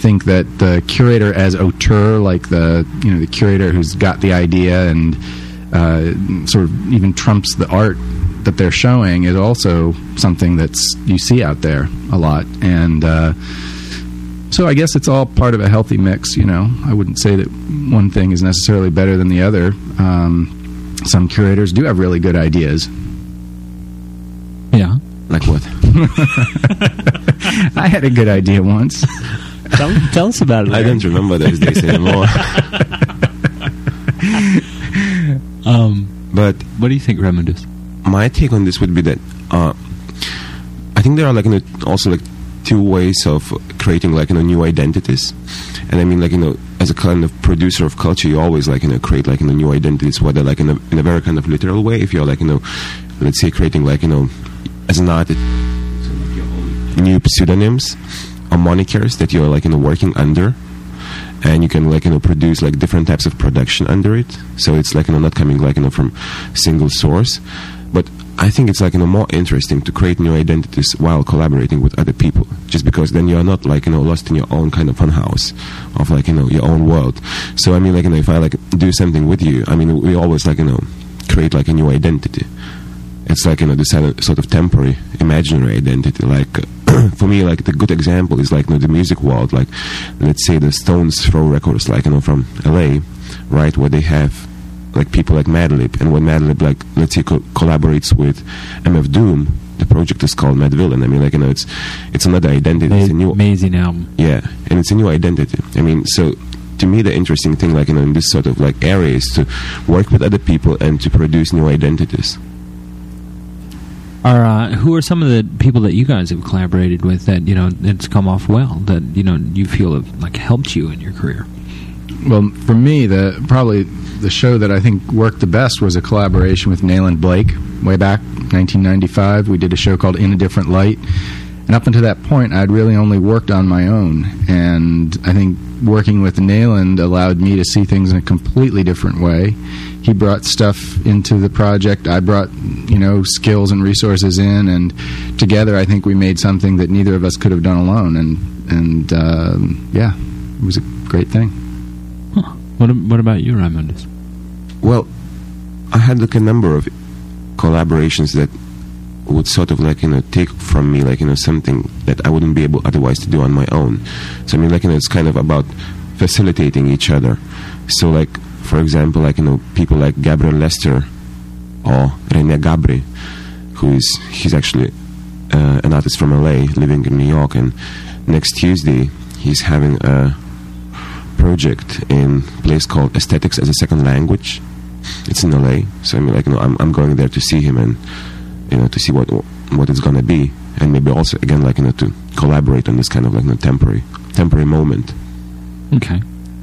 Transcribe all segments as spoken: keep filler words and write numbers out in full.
think that the curator as auteur, like the you know the curator who's got the idea and uh, sort of even trumps the art that they're showing, is also something that's you see out there a lot. And uh, so I guess it's all part of a healthy mix. You know, I wouldn't say that one thing is necessarily better than the other. Um, some curators do have really good ideas. Yeah. Like what? I had a good idea once. Tell, tell us about it. I don't remember those days anymore. um, but what do you think, Raimundus? My take on this would be that uh, I think there are like you know, also like two ways of creating like you know new identities, and I mean like you know as a kind of producer of culture, you always like you know create like you know new identities, whether like in a in a very kind of literal way, if you're like you know let's say creating like you know as an artist new pseudonyms or monikers that you're like you know working under, and you can like you know produce like different types of production under it, so it's like you know not coming like you know from single source. But I think it's like you know more interesting to create new identities while collaborating with other people, just because then you are not like you know lost in your own kind of funhouse of like you know your own world. So I mean like you know if I like do something with you, I mean we always like you know create like a new identity. It's like you know this sort of temporary, imaginary identity. Like uh, for me, like the good example is like you know the music world. Like let's say the Stones throw records, like you know from L A, right, where they have like people like Madlib, and when Madlib like let's say co- collaborates with M F Doom, the project is called Mad Villain. I mean like you know it's it's another identity. Ma- it's a new amazing album. Yeah, and it's a new identity. I mean so. To me, the interesting thing, like you know, in this sort of like area, is to work with other people and to produce new identities. Are uh, who are some of the people that you guys have collaborated with that you know it's come off well, that you know you feel have like helped you in your career? Well, for me, the probably the show that I think worked the best was a collaboration with Nayland Blake way back nineteen ninety-five. We did a show called In a Different Light, and up until that point, I'd really only worked on my own. And I think working with Nayland allowed me to see things in a completely different way. He brought stuff into the project. I brought, you know, skills and resources in, and together I think we made something that neither of us could have done alone. And and um, yeah, it was a great thing. Huh. What What about you, Raimundus? Well, I had like a number of collaborations that would sort of like you know take from me like you know something that I wouldn't be able otherwise to do on my own. So I mean like you know it's kind of about facilitating each other. So like for example like you know people like Gabriel Lester or René Gabri, who is he's actually uh, an artist from L A living in New York, and next Tuesday he's having a project in a place called Aesthetics as a Second Language. It's in L A, so I mean like you know I'm I'm going there to see him and you know to see what what it's gonna be, and maybe also again like you know to collaborate on this kind of like you know, temporary temporary moment. Okay.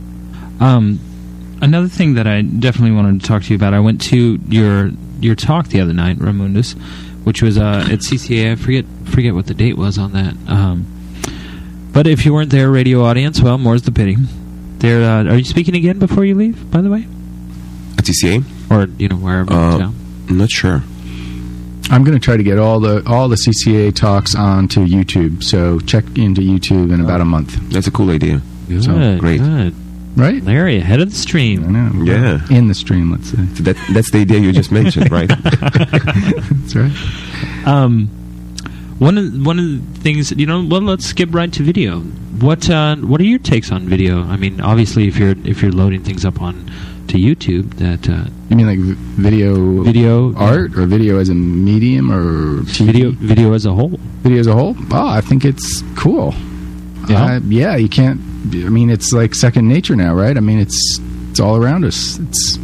Um, another thing that I definitely wanted to talk to you about. I went to your your talk the other night, Raimundus, which was uh, at C C A. I forget forget what the date was on that. Um, but if you weren't there, radio audience, well, more's the pity. There, uh, are you speaking again before you leave? By the way, At C C A or you know wherever uh, in town? I'm not sure. I'm going to try to get all the all the C C A talks onto YouTube. So check into YouTube in about a month. That's a cool idea. Good, So great, good. Right? Larry, ahead of the I stream. know. Yeah. In the stream, let's say. So that that's the idea you just mentioned, right? That's right. Um, one of one of the things, you know, well, let's skip right to video. What uh, what are your takes on video? I mean, obviously, if you're if you're loading things up on to YouTube, that uh, You mean like v- video video art or video as a medium or T V? video video as a whole. Video as a whole? Oh, I think it's cool. Yeah? Uh, yeah, you can't. I mean, it's like second nature now, right? I mean, it's it's all around us. It's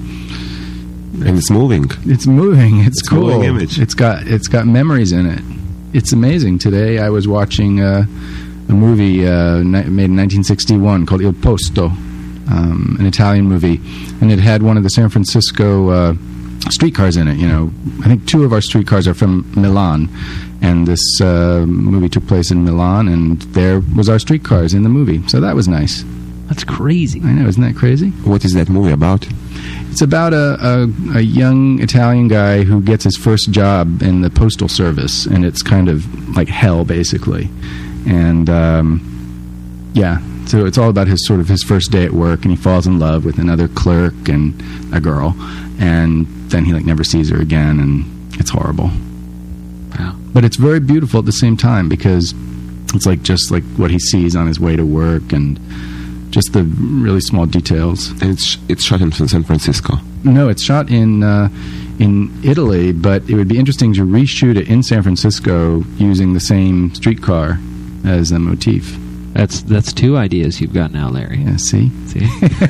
And it's moving. it's moving. It's, It's cool. moving image. It's got it's got memories in it. It's amazing. Today I was watching uh, a movie uh, ni- made in nineteen sixty-one called Il Posto, um, an Italian movie, and it had one of the San Francisco uh, streetcars in it. You know, I think two of our streetcars are from Milan, and this uh, movie took place in Milan, and there was our streetcars in the movie. So that was nice. That's crazy. I know, isn't that crazy? What is that movie about? It's about a, a, a young Italian guy who gets his first job in the postal service, and it's kind of like hell, basically. And, um, yeah, So it's all about his sort of his first day at work, and he falls in love with another clerk and a girl, and then he like never sees her again, and it's horrible. Wow. But it's very beautiful at the same time, because it's like just like what he sees on his way to work, and just the really small details. And it's it's shot in San Francisco. No, it's shot in uh, in Italy, but it would be interesting to reshoot it in San Francisco using the same streetcar as a motif. That's that's two ideas you've got now, Larry. Yeah, see? See?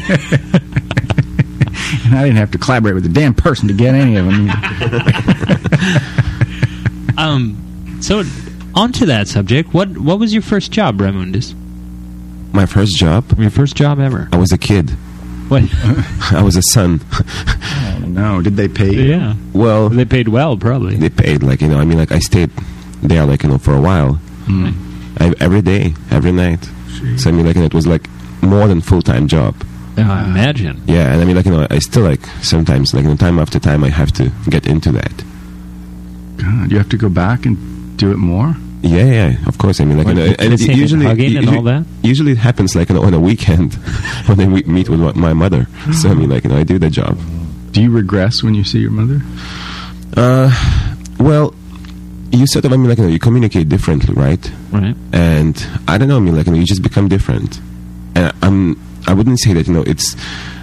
And I didn't have to collaborate with a damn person to get any of them either. um, so, on to that subject, what what was your first job, Raimundus? My first job? Your first job ever? I was a kid. What? I was a son. Oh, no. Did they pay you? Yeah. Well, They paid well, probably. they paid, like, you know, I mean, like, I stayed there, like, you know, for a while. Mm. I, every day, every night. Jeez. So, I mean, like, you know, it was, like, more than full-time job. Oh, I imagine. Yeah, and I mean, like, you know, I still, like, sometimes, like, you know, time after time, I have to get into that. God, you have to go back and do it more? Yeah, yeah, of course. I mean, like, you know, and Kissing and usually, hugging and usually, all that? usually it happens, like, you know, on a weekend when I we- meet with my- my mother. So, I mean, like, you know, I do the job. Do you regress when you see your mother? Uh, well, you sort of, I mean, like, you know, you communicate differently, right? Right. And I don't know, I mean, like, you know, you just become different. And I'm, I wouldn't say that, you know, it's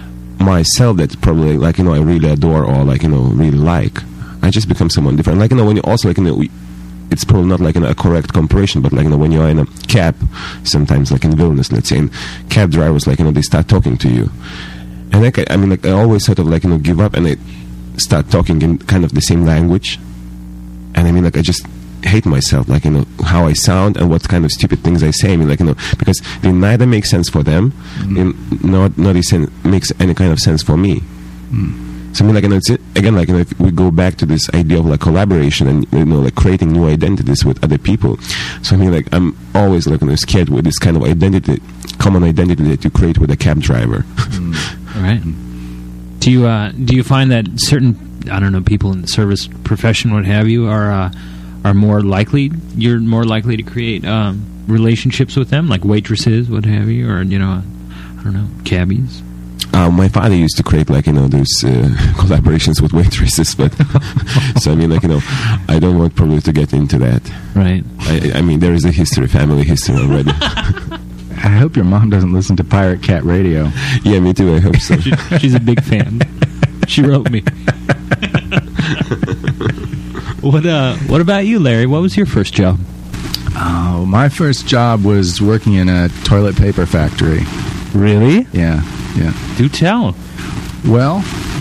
myself that probably, like, you know, I really adore or, like, you know, really like. I just become someone different. Like, you know, when you also, like, you know, we, it's probably not like, you know, a correct comparison, but, like, you know, when you're in a cab, sometimes, like in Vilnius, let's say, and cab drivers, like, you know, they start talking to you. And, like, I, I mean, like, I always sort of, like, you know, give up and I start talking in kind of the same language. And I mean, like, I just hate myself, like, you know, how I sound and what kind of stupid things I say. I mean, like, you know, because they neither make sense for them, Mm. and not, not sen- makes any kind of sense for me. Mm. So, I mean, like, you know, it's, again, like, you know, if we go back to this idea of, like, collaboration and, you know, like, creating new identities with other people. So, I mean, like, I'm always, like, you know, scared with this kind of identity, common identity that you create with a cab driver. Right. Do you uh, do you find that certain, I don't know, people in the service profession, what have you, are uh, are more likely, you're more likely to create um, relationships with them, like waitresses, what have you, or, you know, I don't know, cabbies? Uh, my father used to create, like, you know, those uh, collaborations with waitresses, but so I mean, like, you know, I don't want probably to get into that. Right. I, I mean, there is a history, family history already. I hope your mom doesn't listen to Pirate Cat Radio. Yeah, me too. I hope so. She, she's a big fan. She wrote me. What uh? What about you, Larry? What was your first job? Oh, my first job was working in a toilet paper factory. Really? Yeah, yeah. Do tell. Well,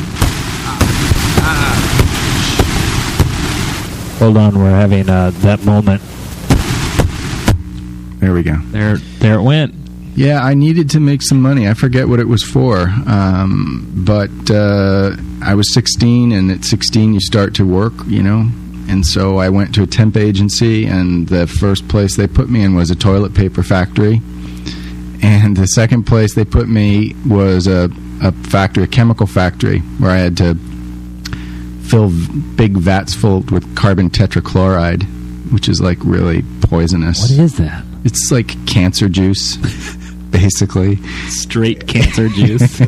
Hold on, we're having uh, that moment. there we go. There, there it went. Yeah, I needed to make some money. I forget what it was for. Um, but uh, I was sixteen, and at sixteen you start to work, you know. And so I went to a temp agency, and the first place they put me in was a toilet paper factory. And the second place they put me was a, a factory, a chemical factory, where I had to fill v- big vats full with carbon tetrachloride, which is like really poisonous. What is that? It's like cancer juice, basically. Straight cancer juice.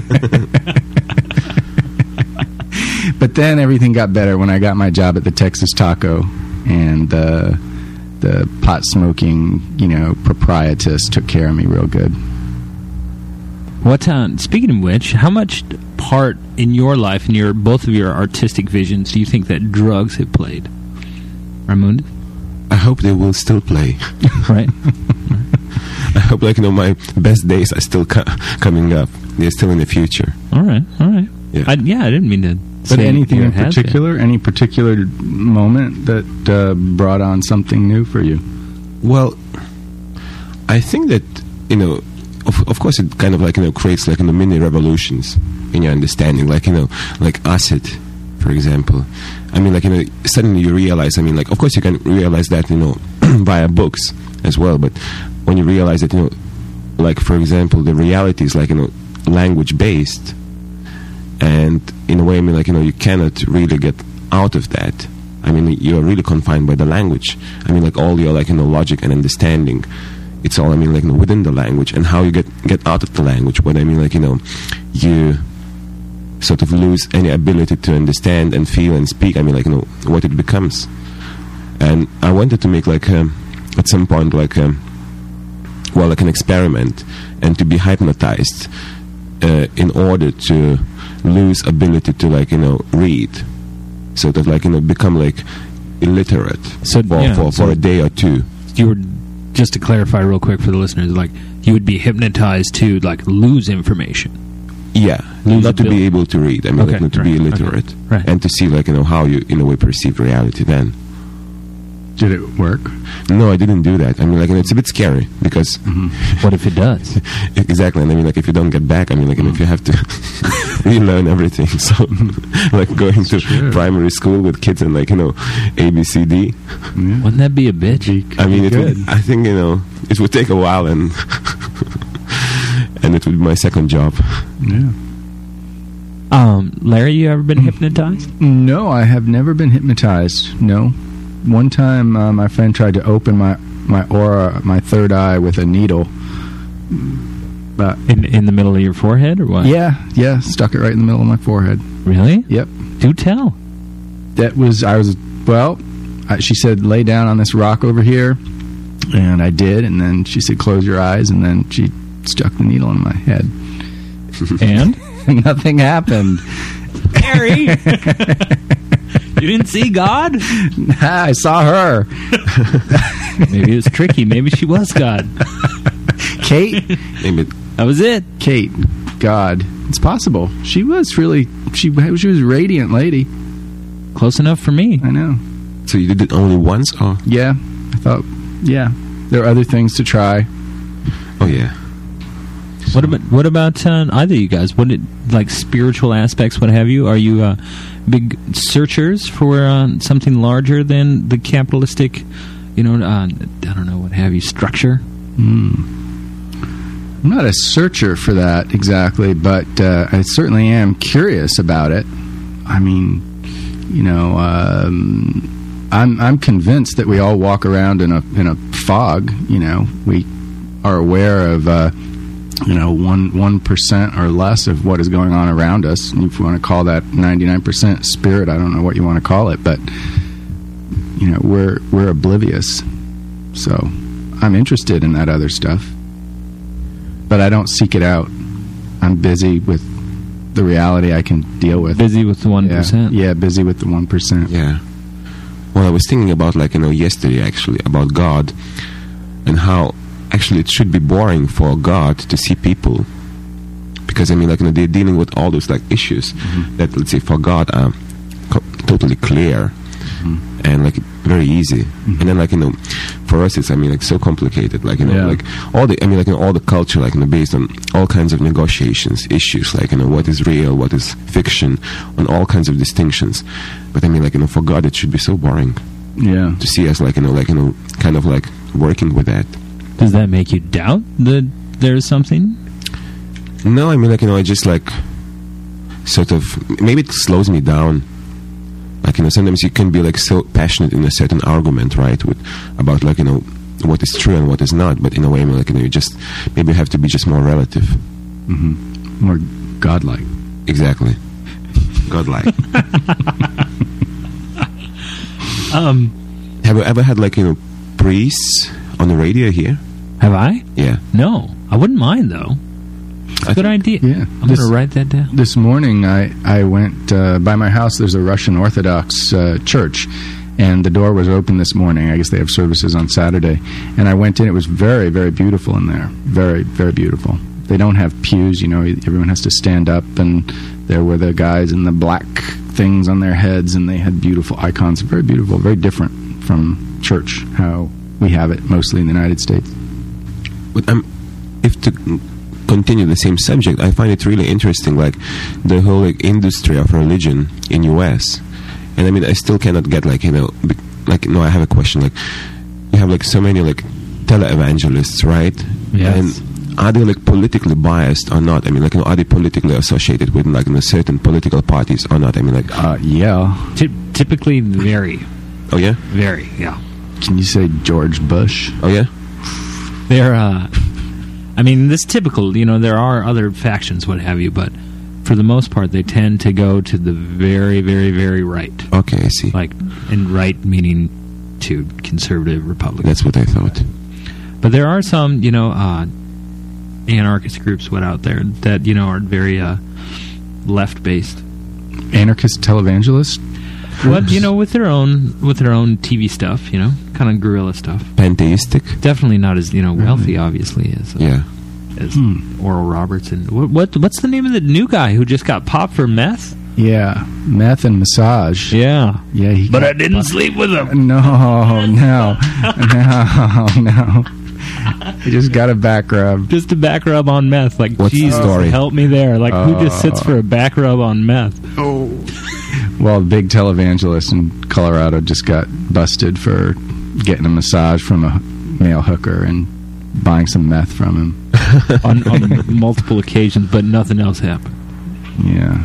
But then everything got better when I got my job at the Texas Taco, and uh, the pot smoking, you know, proprietress took care of me real good. What? Uh, speaking of which, how much part in your life, in your both of your artistic visions, do you think that drugs have played? Raimundus? I hope they will still play. Right. I hope, like, you know, my best days are still co- coming up. They're still in the future. All right. All right. Yeah. I, yeah, I didn't mean to. But say anything you in had particular, any particular moment that uh, brought on something new for you? Well, I think that, you know, of, of course it kind of, like, you know, creates, like, you know, mini revolutions in your understanding, like, you know, like acid, for example. I mean, like, you know, suddenly you realize, I mean, like, of course you can realize that, you know, via books as well, but when you realize that, you know, like, for example, the reality is, like, you know, language-based, and in a way, I mean, like, you know, you cannot really get out of that. I mean, you're really confined by the language. I mean, like, all your, like, you know, logic and understanding it's all, I mean, like, you know, within the language, and how you get get out of the language. What I mean, like, you know, you sort of lose any ability to understand and feel and speak. I mean, like, you know, what it becomes. And I wanted to make, like, um, at some point, like, um, well, like an experiment, and to be hypnotized uh, in order to lose ability to, like, you know, read, so that, like, you know, become like illiterate So, for, yeah, for, so- for a day or two. You were, just to clarify real quick for the listeners, like, you would be hypnotized to, like, lose information. Yeah, Lose not to ability. be able to read. I mean, Okay, like, not to right, be okay, illiterate, right. and to see, like, you know, how you, in a way, perceive reality. Then, Did it work? no, I didn't do that. I mean, like, you know, it's a bit scary because What if it does? exactly. And I mean, like, if you don't get back, I mean, like, you know, if you have to relearn everything, so like going to Sure. primary school with kids and, like, you know, A B C D. Yeah. Wouldn't that be a bitch? I mean, it Good. would, I think, you know, it would take a while, and and it would be my second job. Yeah. Um, Larry, you ever been hypnotized? No, I have never been hypnotized. No. One time, uh, my friend tried to open my, my aura, my third eye, with a needle. But In in the middle of your forehead, or what? yeah, yeah, stuck it right in the middle of my forehead. Really? Yep. Do tell. That was, I was, well, I, she said, lay down on this rock over here. And I did. And then she said, close your eyes. And then she stuck the needle in my head. And? And nothing happened. Harry! You didn't see God? I saw her. Maybe it was tricky. Maybe she was God. Kate? Maybe That was it. Kate. God. It's possible. She was really, she, she was a radiant lady. Close enough for me. I know. so. You did it only once, or Yeah. I thought, yeah. There are other things to try. oh yeah. What about what about uh, either of you guys? What did, like spiritual aspects? What have you? Are you uh, big searchers for uh, something larger than the capitalistic, you know? Uh, I don't know what have you structure. Hmm. I'm not a searcher for that exactly, but uh, I certainly am curious about it. I mean, you know, um, I'm I'm convinced that we all walk around in a in a fog. You know, we are aware of uh, you know one one percent or less of what is going on around us. And if you want to call that ninety-nine percent spirit, I don't know what you want to call it, but you know, we're we're oblivious. So I'm interested in that other stuff. But I don't seek it out. I'm busy with the reality I can deal with. Busy with the one Yeah, percent. yeah, busy with the one percent. Yeah. Well, I was thinking about, like, you know, yesterday, actually, about God, and how actually it should be boring for God to see people, because I mean, like, you know, they're dealing with all those, like, issues that, let's say, for God are co- totally clear and, like, very easy. And then, like, you know, for us it's, I mean, like, so complicated, like, you know, Yeah. like all the, I mean, like, you know, all the culture, like, you know, based on all kinds of negotiations, issues, like, you know, what is real, what is fiction, on all kinds of distinctions. But I mean, like, you know, for God it should be so boring Yeah. to see us, like, you know, like, you know, kind of like working with that. Does that make you doubt that there's something? No, I mean, like, you know, I just, like, sort of, maybe it slows me down. Like, you know, sometimes you can be, like, so passionate in a certain argument, right, with about, like, you know, what is true and what is not. But in a way, I mean, like, you know, you just, maybe you have to be just more relative. Hmm. More godlike. Exactly. Godlike. Um, Have you ever had, like, you know, priests on the radio here? have I? Yeah. No, I wouldn't mind though. I Good idea. Yeah. I'm This- gonna write that down. This morning, I, I went uh, by my house. There's a Russian Orthodox uh, church, and the door was open this morning. I guess they have services on Saturday. And I went in. It was very, very beautiful in there. Very, very beautiful. They don't have pews, you know, everyone has to stand up, and there were the guys in the black things on their heads, and they had beautiful icons. Very beautiful, very different from church, how we have it mostly in the United States. But um, if to continue the same subject, I find it really interesting, like, the whole, like, industry of religion in U S. And I mean, I still cannot get, like, you know, be- like, no, I have a question. Like, you have, like, so many, like, televangelists, right? Yes. And are they, like, politically biased or not? I mean, like, you know, are they politically associated with, like, you know, certain political parties or not? I mean, like, Uh, yeah. Ty- typically, very, oh yeah, very, yeah. Can you say George Bush? oh yeah. They're, uh, I mean, this typical, you know, there are other factions, what have you, but for the most part, they tend to go to the very, very, very right. Okay, I see. Like, and right meaning to conservative Republicans. That's what I thought. But there are some, you know, uh, anarchist groups what out there that, you know, are very uh, left-based. Anarchist televangelist? What, you know, with their own with their own T V stuff, you know, kind of guerrilla stuff. Pantheistic? Definitely not as, you know, wealthy, obviously, as uh, Yeah. as Hmm. Oral Robertson. What, what what's the name of the new guy who just got popped for meth? Yeah, meth and massage. Yeah, Yeah, he but got I didn't sleep with him. No, no, no, no. He just got a back rub. Just a back rub on meth. Like, What's the Jesus, story? help me there. Like, who just sits for a back rub on meth? Oh. Well, the big televangelist in Colorado just got busted for getting a massage from a male hooker and buying some meth from him. on, on multiple occasions, but nothing else happened. Yeah.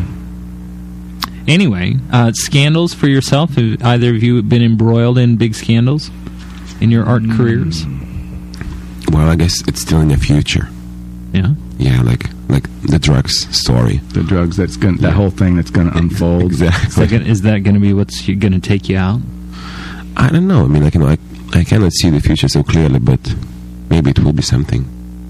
Anyway, uh, scandals for yourself? Have either of you been embroiled in big scandals in your art Mm. careers? Well, I guess it's still in the future. Yeah. Yeah, like like the drugs story. The drugs that's going that Yeah. whole thing that's going to unfold. Is Exactly. that, gonna, is that going to be what's going to take you out? I don't know. I mean, like, you know, I, I cannot see the future so clearly, but maybe it will be something.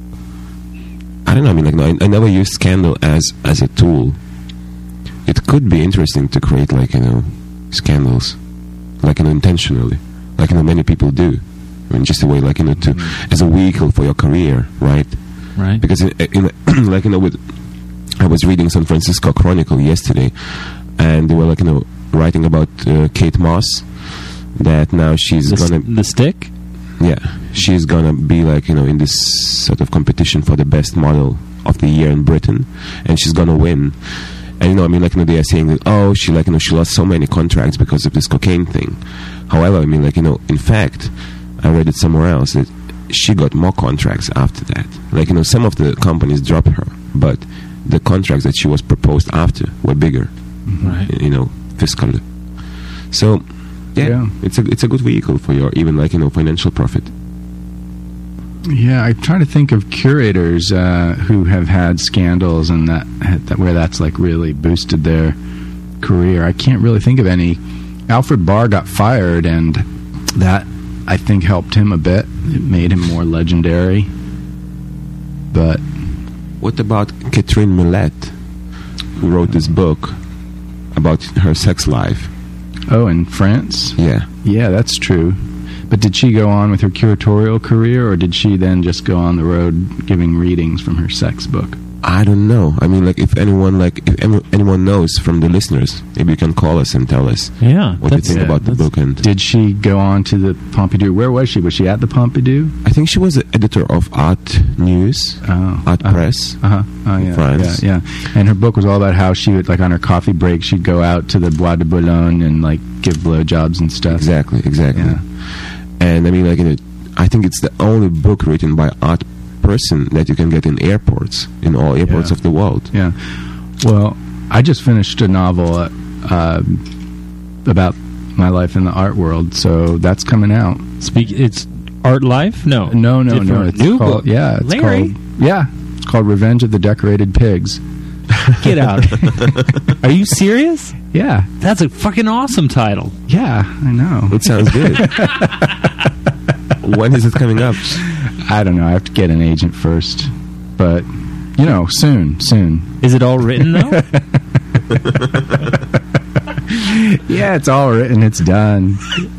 I don't know. I mean, like, no, I, I never used scandal as as a tool. It could be interesting to create, like, you know, scandals, like, you know, intentionally, like, you know, many people do. I mean, just a way, like, you know, to as a vehicle for your career, right? Right. Because, in, in, like, you know, with I was reading San Francisco Chronicle yesterday, and they were, like, you know, writing about uh, Kate Moss, that now she's the, gonna s- the stick? yeah, she's gonna be, like, you know, in this sort of competition for the best model of the year in Britain, and she's gonna win. And, you know, I mean, like, you know, they are saying that, oh, she, like, you know, she lost so many contracts because of this cocaine thing. However, I mean, like, you know, in fact, I read it somewhere else that she got more contracts after that. Like, you know, some of the companies dropped her, but the contracts that she was proposed after were bigger, Right. you know, fiscally. So, yeah, Yeah. it's a it's a good vehicle for your even, like, you know, financial profit. Yeah, I try to think of curators uh, who have had scandals and that, that where that's like really boosted their career. I can't really think of any. Alfred Barr got fired, and that I think helped him a bit. It made him more legendary. But What about Catherine Millet, who wrote this book about her sex life? oh, in France, Yeah. yeah, that's true. But did she go on with her curatorial career, or did she then just go on the road giving readings from her sex book? I don't know. I mean, like, if anyone, like, if any, anyone knows from the listeners, maybe you can call us and tell us Yeah. what you that's- think yeah, about the that's- book. And Did she go on to the Pompidou? Where was she? Was she at the Pompidou? I think she was the editor of Art News, Oh, Art uh, Press. Uh-huh. Oh, yeah. France. Yeah, yeah. And her book was all about how she would, like, on her coffee break, she'd go out to the Bois de Boulogne and, like, give blowjobs and stuff. Exactly, exactly. Yeah. And I mean, like, you know, I think it's the only book written by art person that you can get in airports, in all airports Yeah. of the world. Yeah. Well, I just finished a novel uh, uh, about my life in the art world, so that's coming out. Speak. It's Art Life? No. No, no, Different. no. It's New called, book. yeah, it's Larry. called, yeah, it's called Revenge of the Decorated Pigs. Get out. Are you serious? Yeah, That's a fucking awesome title. yeah, I know. It sounds good. When is it coming up? I don't know. I have to get an agent first, but you know, soon, soon. Is it all written, though? Yeah, it's all written. It's done.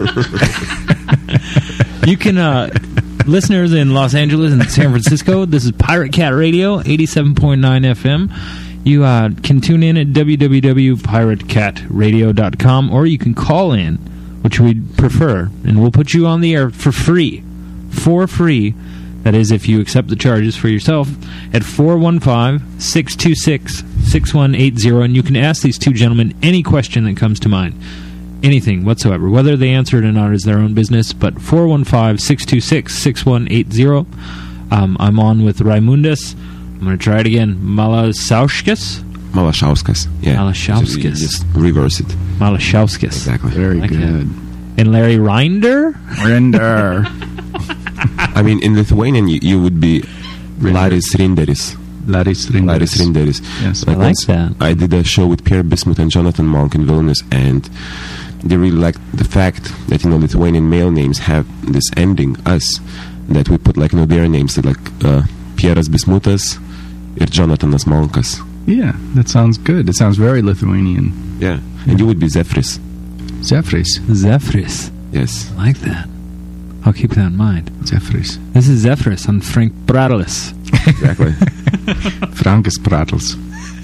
You can, uh, listeners in Los Angeles and San Francisco, this is Pirate Cat Radio, eighty-seven point nine F M. You uh, can tune in at w w w dot pirate cat radio dot com, or you can call in, which we'd prefer, and we'll put you on the air for free. For free. That is, if you accept the charges for yourself, at four one five, six two six, six one eight zero, and you can ask these two gentlemen any question that comes to mind. Anything whatsoever. Whether they answer it or not is their own business, but four one five, six two six, six one eight zero. Um, I'm on with Raimundas. I'm going to try it again. Malasauskis? Malashauskas. Yeah. Malashauskas. So you just reverse it. Malashauskas. Exactly. Very Like good. And Larry Reinder? Render. I mean, in Lithuanian, you, you would be Laris Rinderis. Laris Rinderis. Laris Rinderis. Yes. I like once that. I did a show with Pierre Bismuth and Jonathan Monk in Vilnius, and they really liked the fact that, you know, Lithuanian male names have this ending, us, that we put, like, you know, their names, like uh, Pieras Bismutas and Jonathanas Monkas. Yeah, that sounds good. It sounds very Lithuanian. Yeah. And you would be Zefris. Zefris. Zephyris. Yes. I like that. I'll keep that in mind. Zefris. This is Zephyris on Frank Pradelis. Exactly. Frankus Pratels.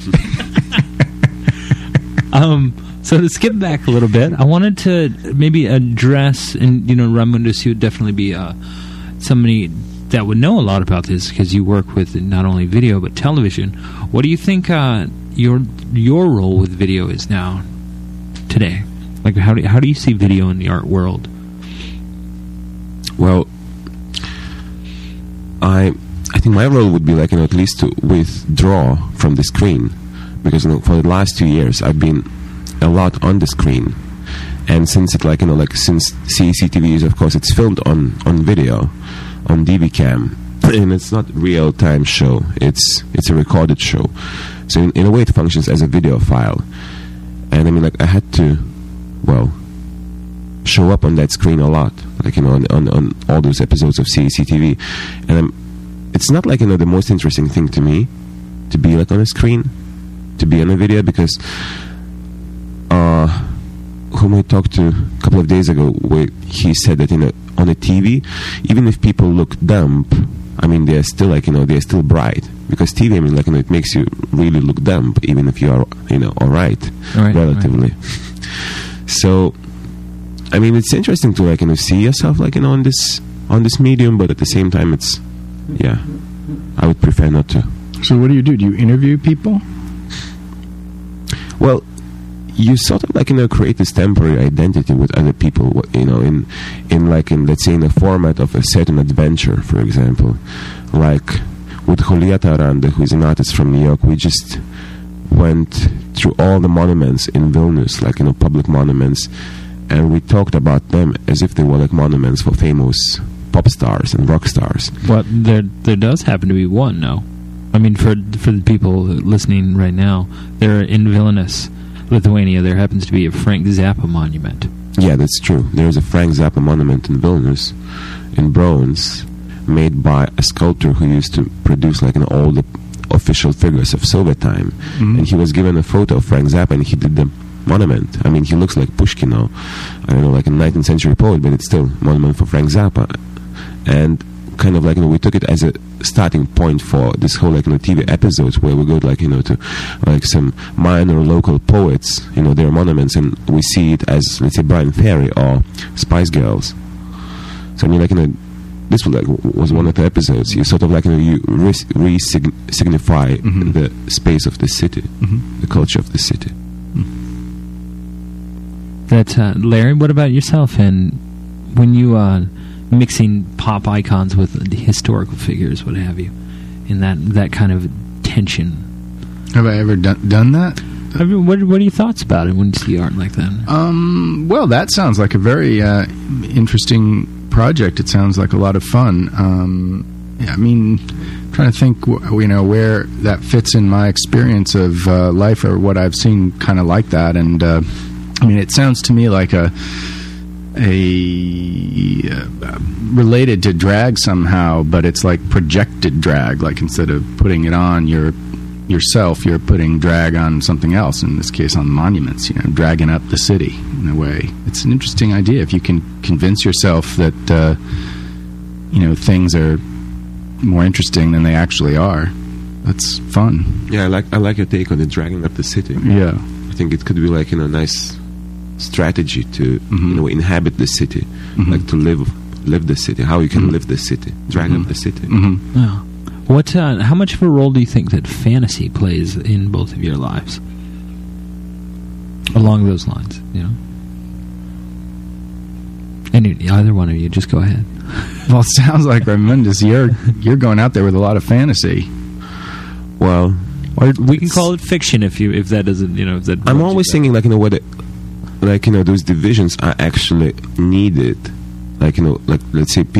Um, so to skip back a little bit, I wanted to maybe address, and you know, Raimundus, you would definitely be uh, somebody that would know a lot about this because you work with not only video but television. What do you think uh, your your role with video is now, today? Like, how do how do you see video in the art world? Well, I I think my role would be, like, you know, at least to withdraw from the screen, because, you know, for the last two years I've been a lot on the screen, and since it, like, you know, like since C C T V is, of course, it's filmed on on video, on D V cam, and it's not real time show. It's it's a recorded show, so in, in a way it functions as a video file, and I mean, like, I had to, well, show up on that screen a lot, like, you know, on, on, on all those episodes of C C T V, and I'm, it's not, like, you know, the most interesting thing to me to be, like, on a screen, to be on a video, because uh, whom I talked to a couple of days ago, where he said that, you know, on a T V, even if people look dumb, I mean, they're still, like, you know, they're still bright, because T V, I mean, like, you know, it makes you really look dumb, even if you are, you know, all right, Right, relatively. right. So, I mean, it's interesting to, like, you know, see yourself, like, you know, on this on this medium, but at the same time, it's, yeah, I would prefer not to. So what do you do? Do you interview people? Well, you sort of, like, you know, create this temporary identity with other people, wh- you know, in, in like, in, let's say, in the format of a certain adventure, for example. Like, with Julieta Aranda, who is an artist from New York, we just went through all the monuments in Vilnius, like, you know, public monuments, and we talked about them as if they were, like, monuments for famous pop stars and rock stars. Well, there there does happen to be one. No, I mean, for for the people listening right now, there in Vilnius, Lithuania, there happens to be a Frank Zappa monument. Yeah, that's true. There's a Frank Zappa monument in Vilnius, in bronze, made by a sculptor who used to produce, like, you know, all the official figures of Soviet time. Mm-hmm. And he was given a photo of Frank Zappa, and he did the monument. I mean, he looks like Pushkin now. I don't know, like a nineteenth century poet, but it's still a monument for Frank Zappa. And kind of, like, you know, we took it as a starting point for this whole, like, you know, T V episodes where we go, like, you know, to, like, some minor local poets, you know, their monuments, and we see it as, let's say, Brian Ferry or Spice Girls. So, I mean, like, you know, this was, like, was one of the episodes. You sort of, like, you know, you re- re-signify Mhm. the space of the city, Mm-hmm. the culture of the city. That uh, Larry, what about yourself? And when you uh, mixing pop icons with historical figures, what have you, in that that kind of tension? Have I ever done done that? I mean, what what are your thoughts about it when you see art like that? Um, well, that sounds like a very uh, interesting project. It sounds like a lot of fun. Um, yeah, I mean, I'm trying to think, w- you know, where that fits in my experience of uh, life, or what I've seen kind of like that. And uh, I mean, it sounds to me like a a uh, related to drag somehow, but it's like projected drag. Like, instead of putting it on your yourself, you're putting drag on something else, in this case on monuments, you know, dragging up the city in a way. It's an interesting idea if you can convince yourself that uh, you know, things are more interesting than they actually are. That's fun. Yeah, I like I like your take on it, dragging up the city. Yeah. I think it could be, like, you know, a nice strategy to, Mhm. you know, inhabit the city, Mhm. like to live live the city, how you can Mhm. live the city, drag Mhm. up the city. hmm Yeah. What? Uh, how much of a role do you think that fantasy plays in both of your lives? Along those lines, you know. Any either one of you, just go ahead. Well, it sounds like, Raimundus, you're you're going out there with a lot of fantasy. Well, Or we can It's- call it fiction if you if that doesn't you know if that. I'm rubs you always bad. thinking, like, you know, what, it, like, you know, those divisions are actually needed. Like, you know, like, let's say people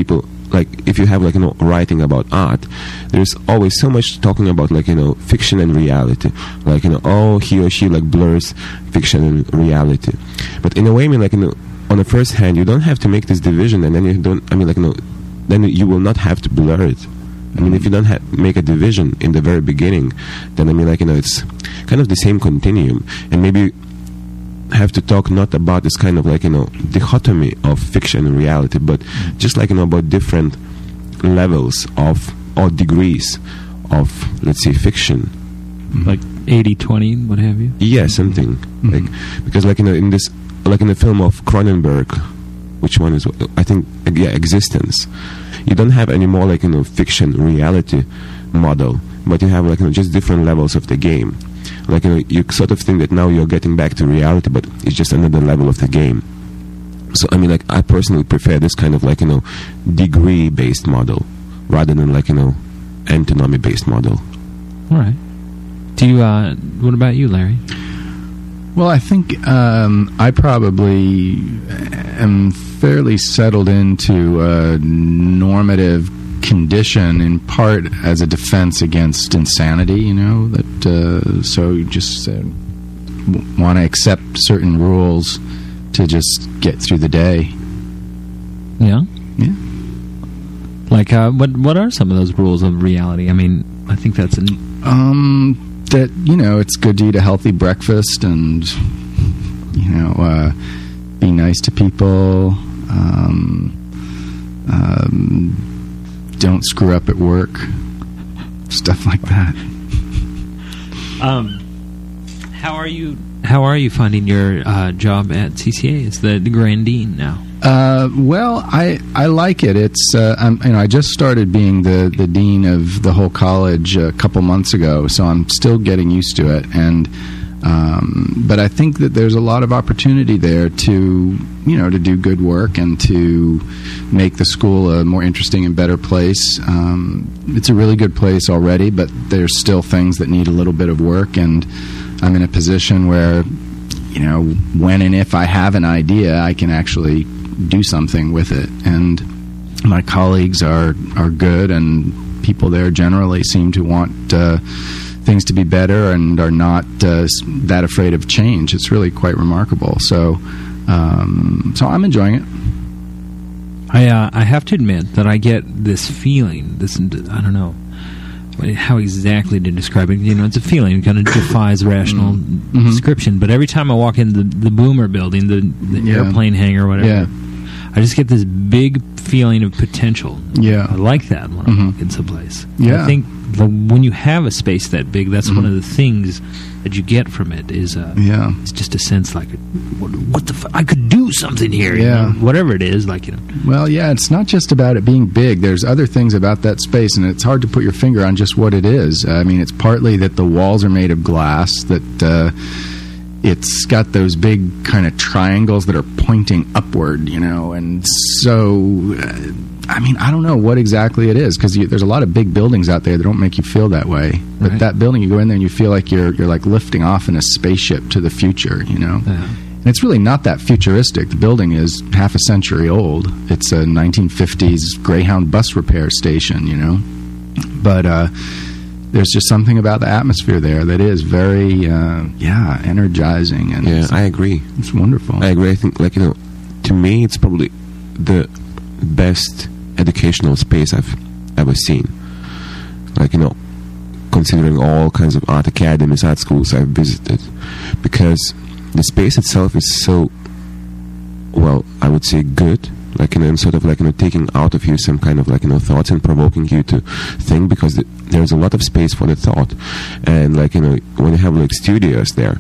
like if you have like you know writing about art, there's always so much talking about like you know fiction and reality, like you know oh he or she like blurs fiction and reality, but in a way I mean like you know on the first hand you don't have to make this division, and then you don't I mean like you know then you will not have to blur it. I mean if you don't ha- make a division in the very beginning, then I mean like you know it's kind of the same continuum, and maybe have to talk not about this kind of like you know dichotomy of fiction and reality, but just like you know about different levels of or degrees of, let's say, fiction, like eighty twenty, what have you. Yeah, something mm-hmm. like because like you know in this like in the film of Cronenberg, which one is I think yeah Existence, you don't have any more like you know fiction reality model, but you have like you know just different levels of the game. Like you know, you sort of think that now you're getting back to reality, but it's just another level of the game. So I mean, like I personally prefer this kind of like you know degree-based model rather than like you know antinomy-based model. All right. Do you? Uh, what about you, Larry? Well, I think um, I probably am fairly settled into a normative condition in part as a defense against insanity, you know, that uh, so you just uh, w- want to accept certain rules to just get through the day. Yeah? Yeah. Like, uh, what what are some of those rules of reality? I mean, I think that's an... Um, that, you know, it's good to eat a healthy breakfast and, you know, uh, be nice to people, um... um don't screw up at work, stuff like that. Um, how are you? How are you finding your uh, job at C C A as the, the Grand Dean now? Uh, well, I I like it. It's uh, I'm, you know I just started being the, the dean of the whole college a couple months ago, so I'm still getting used to it. And um, but I think that there's a lot of opportunity there to you know to do good work and to make the school a more interesting and better place. Um, it's a really good place already, but there's still things that need a little bit of work, and I'm in a position where, you know, when and if I have an idea, I can actually do something with it. And my colleagues are, are good, and people there generally seem to want uh, things to be better and are not uh, that afraid of change. It's really quite remarkable. So, um, so I'm enjoying it. I uh, I have to admit that I get this feeling, this, I don't know how exactly to describe it. You know, it's a feeling. It kind of defies rational mm-hmm. description. But every time I walk in the, the Boomer building, the, the yeah. airplane hangar, whatever, yeah. I just get this big feeling of potential. Yeah. I like that when mm-hmm. I walk in someplace. Yeah. I think the, when you have a space that big, that's mm-hmm. one of the things that you get from it is uh, yeah. it's just a sense like, what, what the fuck? I could do something here. Yeah. You know? Whatever it is, like, you know. Well, yeah, it's not just about it being big. There's other things about that space, and it's hard to put your finger on just what it is. I mean, it's partly that the walls are made of glass, that uh, it's got those big kind of triangles that are pointing upward, you know, and so... Uh, I mean, I don't know what exactly it is, because there's a lot of big buildings out there that don't make you feel that way. But right. that building, you go in there and you feel like you're you're like lifting off in a spaceship to the future, you know. Yeah. And it's really not that futuristic. The building is half a century old. It's a nineteen fifties Greyhound bus repair station, you know. But uh, there's just something about the atmosphere there that is very, uh, yeah, energizing. And yeah, I agree. It's wonderful. I agree. I think, like, you know, to me, it's probably the best educational space I've ever seen. Like, you know, considering all kinds of art academies, art schools I've visited, because the space itself is so, well, I would say good, like, you know, and sort of like, you know, taking out of you some kind of like, you know, thoughts and provoking you to think, because the, there's a lot of space for the thought. And like, you know, when you have like studios there,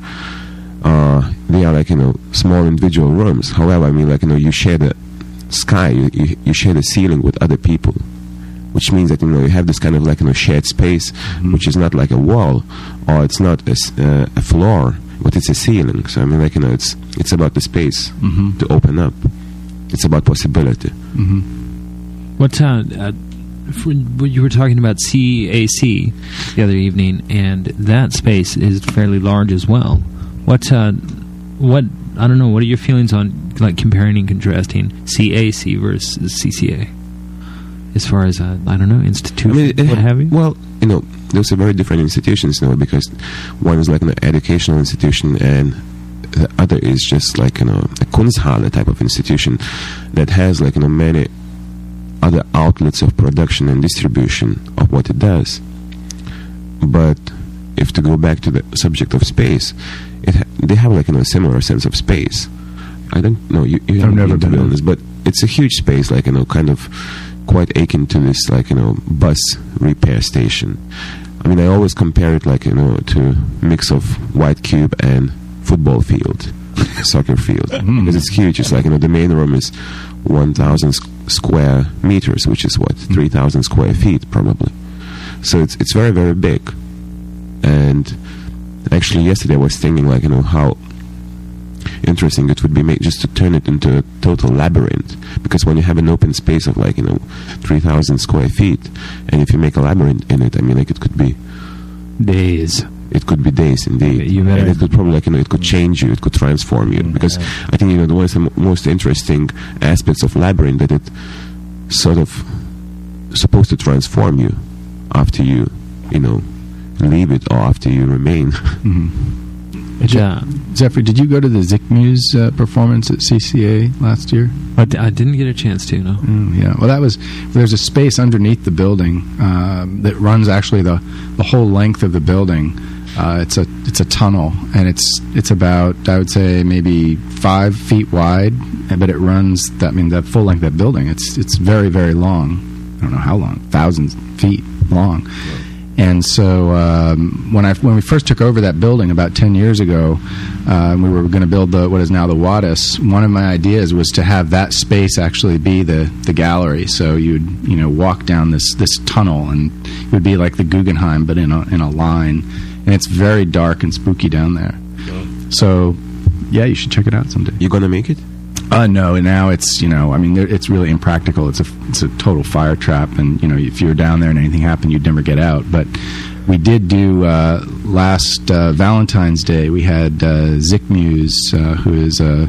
uh, they are like, you know, small individual rooms. However, I mean, like, you know, you share the sky, you, you, you share the ceiling with other people, which means that, you know, you have this kind of like, you know, shared space, mm-hmm. which is not like a wall, or it's not a, uh, a floor, but it's a ceiling. So I mean, like, you know, it's it's about the space mm-hmm. to open up. It's about possibility. Mm-hmm. What uh, uh, for, you were talking about C A C the other evening, and that space is fairly large as well. What uh, what I don't know. What are your feelings on like comparing and contrasting C A C versus C C A? as far as uh, I don't know, institution, I mean, it what ha- have you? Well, you know, those are very different institutions, you know, because one is like an educational institution, and the other is just like, you know, a Kunsthalle type of institution that has like, you know, many other outlets of production and distribution of what it does. But if to go back to the subject of space, it ha- they have like, you know, a similar sense of space. I don't know, you, you I've never been to been be honest, but it's a huge space, like, you know, kind of quite akin to this, like, you know, bus repair station. I mean, I always compare it, like, you know, to a mix of White Cube and football field, soccer field, because it's huge. It's like, you know, the main room is one thousand square meters, which is what, three thousand square feet probably. So it's it's very, very big. And actually yesterday I was thinking, like, you know, how interesting it would be made just to turn it into a total labyrinth, because when you have an open space of, like, you know, three thousand square feet, and if you make a labyrinth in it, I mean, like, it could be Days. it could be days indeed. You better- And it could probably, like, you know, it could change you, it could transform you, because I think, you know, the one of the m- most interesting aspects of labyrinth, that it sort of supposed to transform you after you, you know, leave it, or after you remain. Yeah. Jeffrey, did you go to the Zickmuse uh, performance at C C A last year? I, d- I didn't get a chance to, no. Mm, yeah, well, that was, there's a space underneath the building um, that runs actually the, the whole length of the building. Uh, it's a it's a tunnel, and it's it's about, I would say, maybe five feet wide, but it runs that I mean the full length of that building. It's it's very, very long. I don't know how long, thousands of feet long. And so um, when I when we first took over that building about ten years ago, uh, we were going to build the what is now the Wattis. One of my ideas was to have that space actually be the, the gallery. So you'd you know walk down this, this tunnel, and it would be like the Guggenheim, but in a in a line. And it's very dark and spooky down there. So yeah, you should check it out someday. You gonna make it? Uh, no, now it's, you know, I mean, there- it's really impractical. It's a, it's a total fire trap, and, you know, if you were down there and anything happened, you'd never get out. But we did do, uh, last uh, Valentine's Day, we had uh, Zickmuse, uh, who is a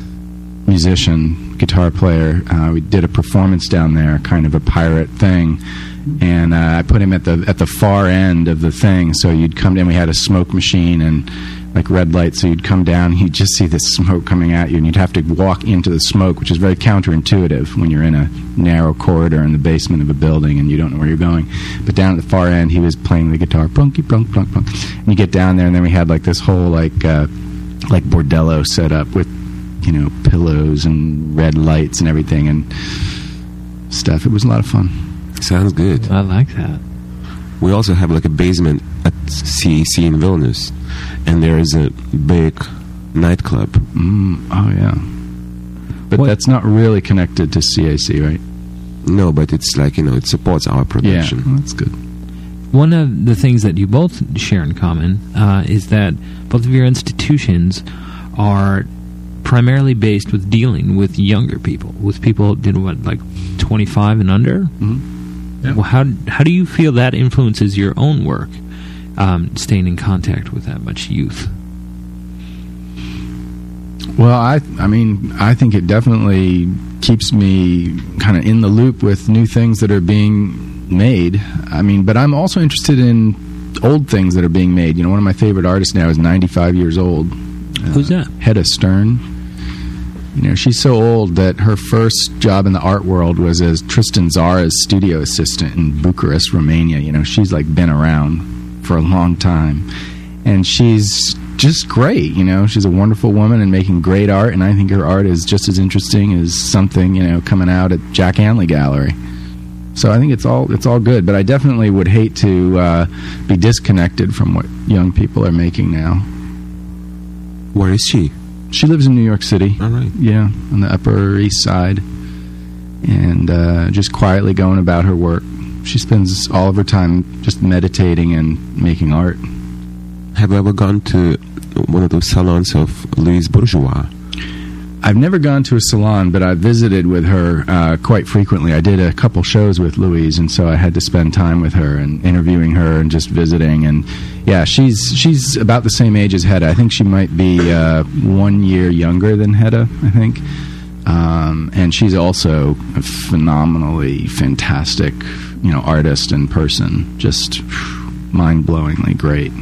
musician, guitar player. Uh, we did a performance down there, kind of a pirate thing. And uh, I put him at the at the far end of the thing, so you'd come down. We had a smoke machine and like red lights, so you'd come down, and you'd just see this smoke coming at you, and you'd have to walk into the smoke, which is very counterintuitive when you're in a narrow corridor in the basement of a building and you don't know where you're going. But down at the far end, he was playing the guitar, plunky, plunk, plunk, plunk. And you get down there, and then we had like this whole like uh, like bordello set up with, you know, pillows and red lights and everything and stuff. It was a lot of fun. Sounds good. I like that. We also have like a basement at C E C in Vilnius, and there is a big nightclub. Mm, oh, yeah. But What- that's not really connected to C A C, right? No, but it's like, you know, it supports our production. Yeah, well, that's good. One of the things that you both share in common uh, is that both of your institutions are primarily based with dealing with younger people, with people, you know, what, like twenty-five and under? Mm-hmm. Yeah. Well, how how do you feel that influences your own work, um, staying in contact with that much youth? Well, I, I mean, I think it definitely keeps me kind of in the loop with new things that are being made. I mean, but I'm also interested in old things that are being made. You know, one of my favorite artists now is ninety-five years old. Who's that? Hedda Stern. You know, she's so old that her first job in the art world was as Tristan Zara's studio assistant in Bucharest, Romania. You know, she's like been around for a long time. And she's just great, you know. She's a wonderful woman and making great art, and I think her art is just as interesting as something, you know, coming out at Jack Hanley Gallery. So I think it's all it's all good, but I definitely would hate to uh, be disconnected from what young people are making now. Where is she? She lives in New York City. All right. Yeah, on the Upper East Side, and uh, just quietly going about her work. She spends all of her time just meditating and making art. Have you ever gone to one of those salons of Louise Bourgeois? I've never gone to a salon, but I visited with her uh, quite frequently. I did a couple shows with Louise, and so I had to spend time with her and interviewing her and just visiting. And yeah, she's she's about the same age as Hedda. I think she might be uh, one year younger than Hedda, I think. Um, and she's also a phenomenally fantastic, you know, artist and person. Just mind-blowingly great.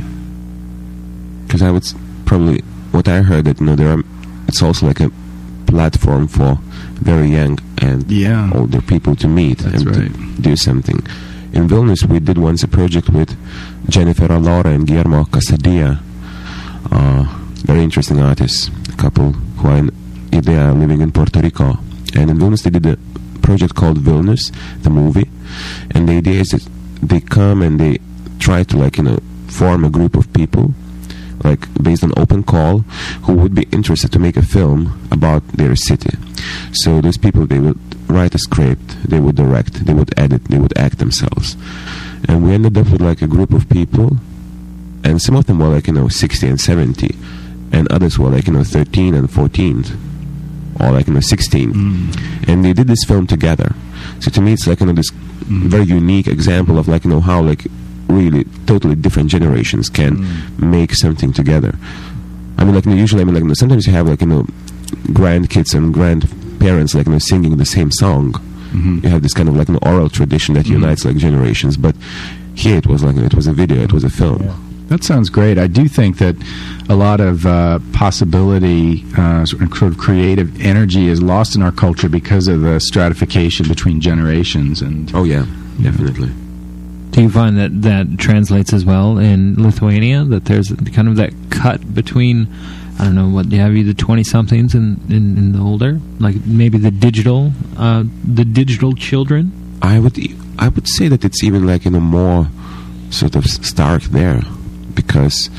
Because I would s- probably, what I heard that, you know, there are, it's also like a platform for very young and Yeah. older people to meet That's and right. to do something. In Vilnius, we did once a project with Jennifer Allora and Guillermo Casadilla, uh, very interesting artists, a couple who are in, they are living in Puerto Rico. And in Vilnius, they did a project called Vilnius, the movie. And the idea is that they come and they try to, like, you know, form a group of people, like based on open call, who would be interested to make a film about their city. So those people, they would write a script, they would direct, they would edit, they would act themselves. And we ended up with like a group of people, and some of them were like, you know, sixty and seventy, and others were like, you know, thirteen and fourteen, or like, you know, sixteen. Mm. And they did this film together. So to me, it's like, you know, this Mm. very unique example of like, you know, how like really totally different generations can Mm. make something together. I mean, like, you know, usually, I mean, like, you know, sometimes you have like, you know, grandkids and grandparents like, you know, singing the same song. Mhm. You have this kind of like an oral tradition that Mhm. unites like generations. But here it was like, it was a video, it was a film. Yeah. That sounds great. I do think that a lot of uh, possibility, uh, sort of creative energy is lost in our culture because of the stratification between generations. And Oh yeah, definitely. Do you find that that translates as well in Lithuania? That there's kind of that cut between, I don't know, what do you have, you the twenty-somethings and, and, and the older? Like maybe the digital, uh, the digital children? I would e- I would say that it's even like, you know, more sort of s- stark there, because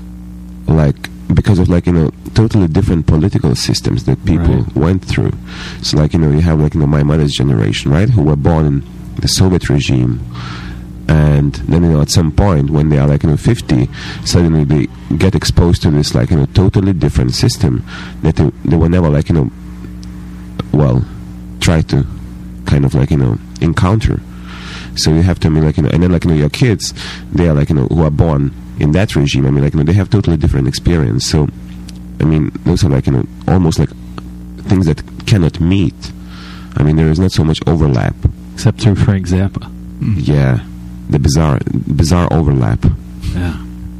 like because of like, you know, totally different political systems that people Right. went through. So like, you know, you have like, you know, my mother's generation, right, who were born in the Soviet regime, and then, you know, at some point when they are like, you know, fifty, suddenly they get exposed to this like, you know, totally different system that they, they were never like, you know, well, try to kind of like, you know, encounter. So you have to, I mean, like, you know, and then like, you know, your kids, they are like, you know, who are born in that regime, I mean, like, you know, they have totally different experience. So, I mean, those are like, you know, almost like things that cannot meet. I mean, there is not so much overlap. Except through Frank Zappa. Yeah, the bizarre, bizarre overlap. Yeah.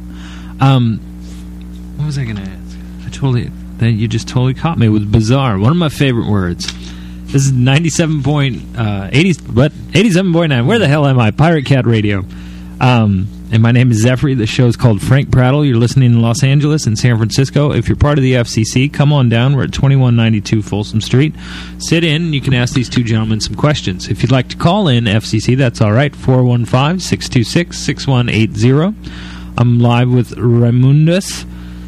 Um, what was I going to ask? I totally, that you just totally caught me with bizarre. One of my favorite words. This is ninety-seven point eighty, what? eighty-seven point nine. Where the hell am I? Pirate Cat Radio. Um, and my name is Zephyr. The show is called Frank Prattle. You're listening in Los Angeles and San Francisco. If you're part of the F C C, come on down. We're at twenty-one ninety-two Folsom Street. Sit in, and you can ask these two gentlemen some questions. If you'd like to call in F C C, that's all right. four one five, six two six, six one eight zero. I'm live with Raimundas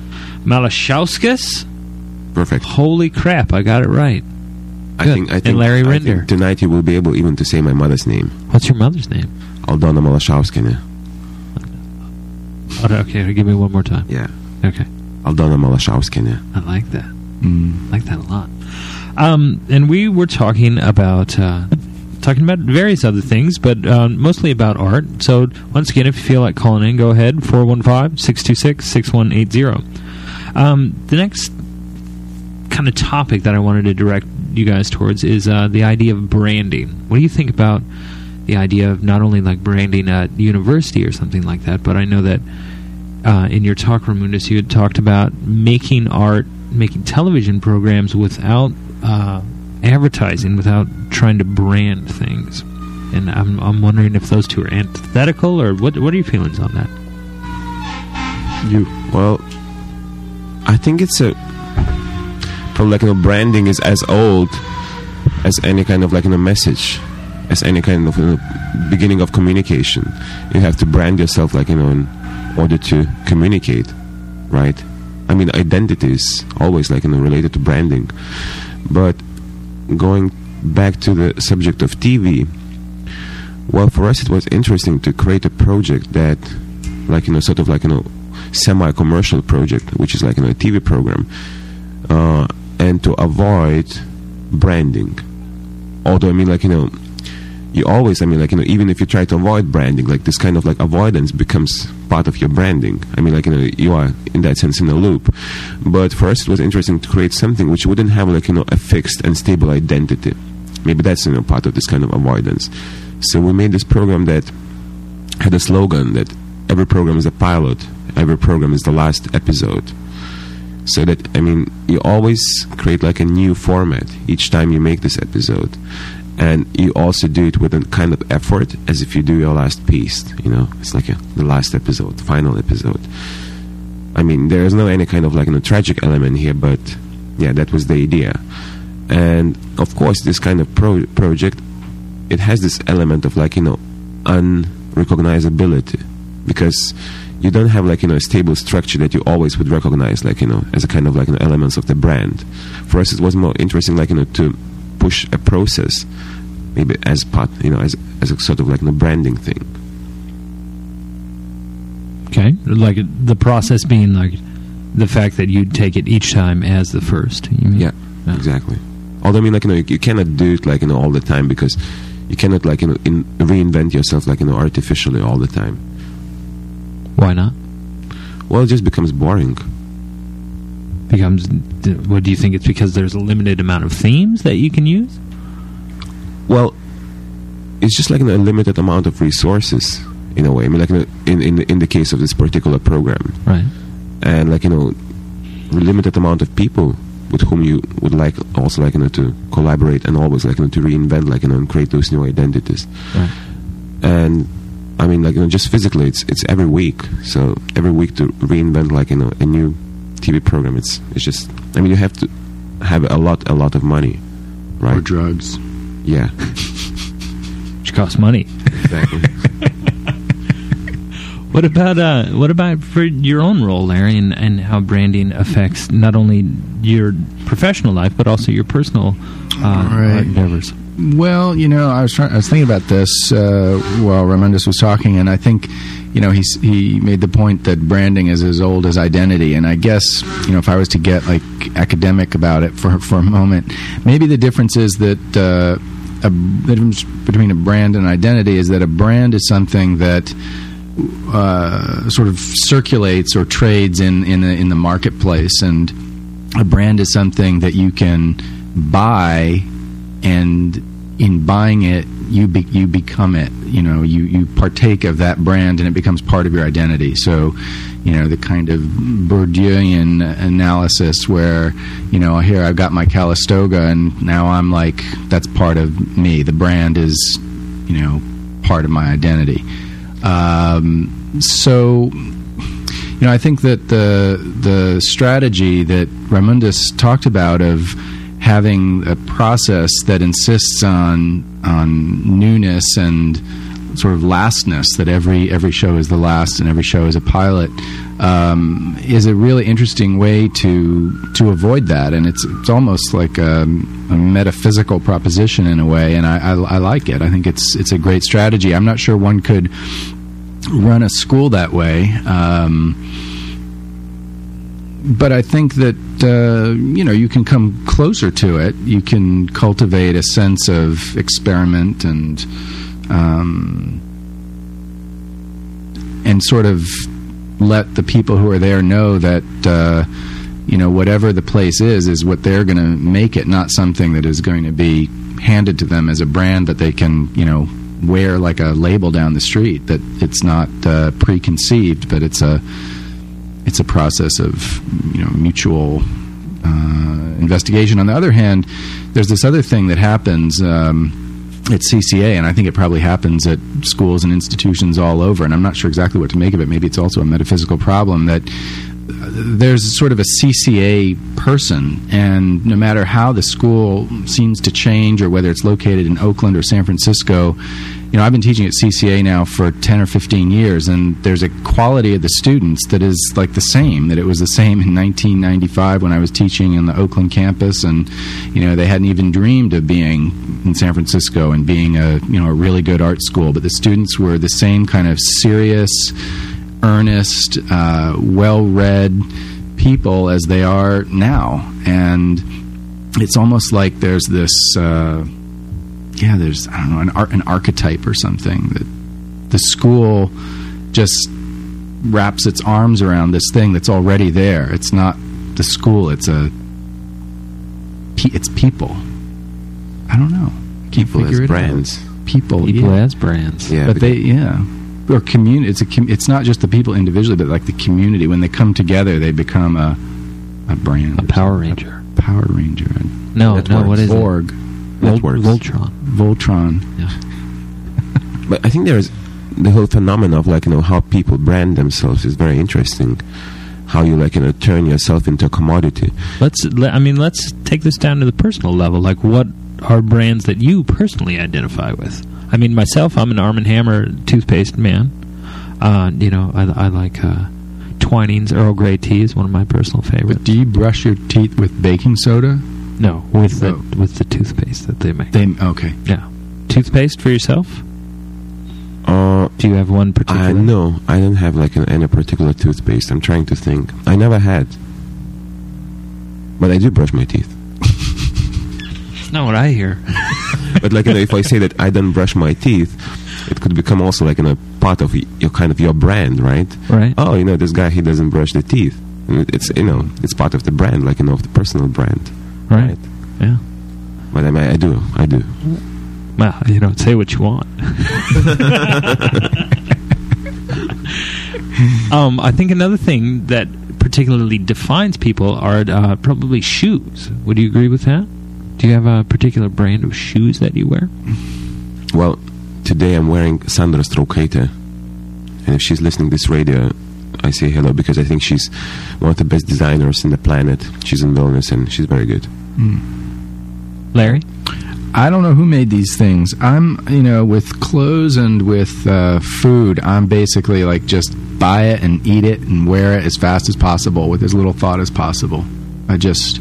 Malashauskas. Perfect. Holy crap, I got it right. I Good. think, I And think, Larry I Rinder. think tonight you will be able even to say my mother's name, What's your mother's name? Aldona Malashauskina. Oh, okay, give me one more time. Yeah, Okay, Aldona Malashauskina. I like that. Mm. I like that a lot. Um, and we were talking about uh, talking about various other things, but uh, mostly about art. So once again, if you feel like calling in, go ahead, four one five, six two six, six one eight zero. Um, the next kind of topic that I wanted to direct you guys towards is uh, the idea of branding. What do you think about the idea of not only like branding at university or something like that, but I know that uh, in your talk, Raimundas, you had talked about making art, making television programs without uh, advertising, without trying to brand things. And I'm I'm wondering if those two are antithetical, or what what are your feelings on that? You well, I think it's a probably like, you know, branding is as old as any kind of like, you know, message, as any kind of, you know, beginning of communication. You have to brand yourself, like, you know, in order to communicate, right? I mean, identity is always like, you know, related to branding. But going back to the subject of T V, well, for us it was interesting to create a project that, like, you know, sort of like, you know, semi-commercial project, which is like, you know, a T V program, uh, and to avoid branding. Although, I mean, like, you know, you always, I mean, like, you know, even if you try to avoid branding, like, this kind of like avoidance becomes part of your branding. I mean, like, you know, you are in that sense in a loop. But for us, it was interesting to create something which wouldn't have, like, you know, a fixed and stable identity. Maybe that's, you know, part of this kind of avoidance. So we made this program that had a slogan that every program is a pilot, every program is the last episode. So that, I mean, you always create like a new format each time you make this episode. And you also do it with a kind of effort as if you do your last piece, you know. It's like a, the last episode, final episode. I mean, there is no any kind of like, you know, tragic element here, but yeah, that was the idea. And of course, this kind of pro- project, it has this element of like, you know, unrecognizability, because you don't have like, you know, a stable structure that you always would recognize, like, you know, as a kind of like, you know, elements of the brand. For us, it was more interesting, like, you know, to push a process, maybe as part, you know, as as a sort of like, you know, branding thing. Okay, like the process being like the fact that you take it each time as the first. You mean? Yeah, yeah, exactly. Although, I mean, like, you know, you, you cannot do it like, you know, all the time, because you cannot like, you know, in, reinvent yourself like, you know, artificially all the time. Why not? Well, it just becomes boring. Becomes, what do you think? It's because there's a limited amount of themes that you can use? Well, it's just like, you know, a limited amount of resources in a way. I mean, like, you know, in in the, in the case of this particular program, right? And like, you know, limited amount of people with whom you would like also like, you know, to collaborate and always like, you know, to reinvent, like, you know, and create those new identities. Right. And I mean, like, you know, just physically, it's it's every week. So every week to reinvent, like, you know, a new T V program. It's it's just, I mean, you have to have a lot a lot of money, right? Or drugs. Yeah. Which costs money. Exactly. What about uh, what about for your own role, Larry, and, and how branding affects not only your professional life but also your personal uh, right. endeavors? Well, you know, I was trying, I was thinking about this uh, while Raimundas was talking, and I think, you know, he he made the point that branding is as old as identity, and I guess, you know, if I was to get like academic about it for for a moment, maybe the difference is that uh, a, the difference between a brand and identity is that a brand is something that uh, sort of circulates or trades in in, a, in the marketplace, and a brand is something that you can buy. And in buying it, you be, you become it. You know, you, you partake of that brand, and it becomes part of your identity. So, you know, the kind of Bourdieuian analysis where, you know, here I've got my Calistoga, and now I'm like, that's part of me. The brand is, you know, part of my identity. Um, so, you know, I think that the the strategy that Raimundas talked about of having a process that insists on on newness and sort of lastness, that every every show is the last and every show is a pilot, um, is a really interesting way to to avoid that. And it's it's almost like a, a metaphysical proposition in a way, and I, I, I like it. I think it's it's a great strategy. I'm not sure one could run a school that way. Um, But I think that, uh, you know, you can come closer to it. You can cultivate a sense of experiment and um, and sort of let the people who are there know that, uh, you know, whatever the place is, is what they're going to make it, not something that is going to be handed to them as a brand that they can, you know, wear like a label down the street, that it's not uh, preconceived, but it's a... It's a process of, you know, mutual uh, investigation. On the other hand, there's this other thing that happens um, at C C A, and I think it probably happens at schools and institutions all over, and I'm not sure exactly what to make of it. Maybe it's also a metaphysical problem, that there's sort of a C C A person, and no matter how the school seems to change, or whether it's located in Oakland or San Francisco, you know, I've been teaching at C C A now for ten or fifteen years, and there's a quality of the students that is like the same, that it was the same in nineteen ninety-five when I was teaching in the Oakland campus, and, you know, they hadn't even dreamed of being in San Francisco and being a, you know, a really good art school, but the students were the same kind of serious, earnest, uh, well-read people as they are now. And it's almost like there's this, uh, yeah, there's, I don't know, an, ar- an archetype or something, that the school just wraps its arms around this thing that's already there. It's not the school. It's a. Pe- it's people. I don't know. Can't People figure as it brands. out. People. People yeah. as brands. Yeah, But they, yeah, or community. It's a. Com- it's not just the people individually, but like the community. When they come together, they become a a brand. A or Power something. Ranger. A Power Ranger. A No, That no, works. what is Borg. it? That Vol- works. Voltron. Voltron. But I think there's the whole phenomenon of like you know how people brand themselves is very interesting. How you like you know turn yourself into a commodity. Let's. le- I mean, let's take this down to the personal level. Like, what are brands that you personally identify with? I mean, myself, I'm an Arm and Hammer toothpaste man. Uh, you know, I, I like uh, Twinings Earl Grey tea is one of my personal favorites. But do you brush your teeth with baking soda? No, with the Oh. with the toothpaste that they make. They okay. Yeah, toothpaste for yourself. Uh, Do you have one particular? I no, I don't have like an, any particular toothpaste. I'm trying to think. I never had, but I do brush my teeth. That's not what I hear. But like you know, if I say that I don't brush my teeth, it could become also like you know part of y- your kind of your brand, right? Right. Oh, you know, this guy, he doesn't brush the teeth. And it- it's you know, it's part of the brand, like you know, of the personal brand, Right. Yeah. But I mean, I do, I do. Well, you know, say what you want. um, I think another thing that particularly defines people are uh, probably shoes. Would you agree with that? Do you have a particular brand of shoes that you wear? Well, today I'm wearing Sandra Strokate, and if she's listening to this radio, I say hello because I think she's one of the best designers in the planet. She's in Vilnius and she's very good. Larry? I don't know who made these things. I'm, you know, with clothes and with uh, food, I'm basically like just buy it and eat it and wear it as fast as possible with as little thought as possible. I just,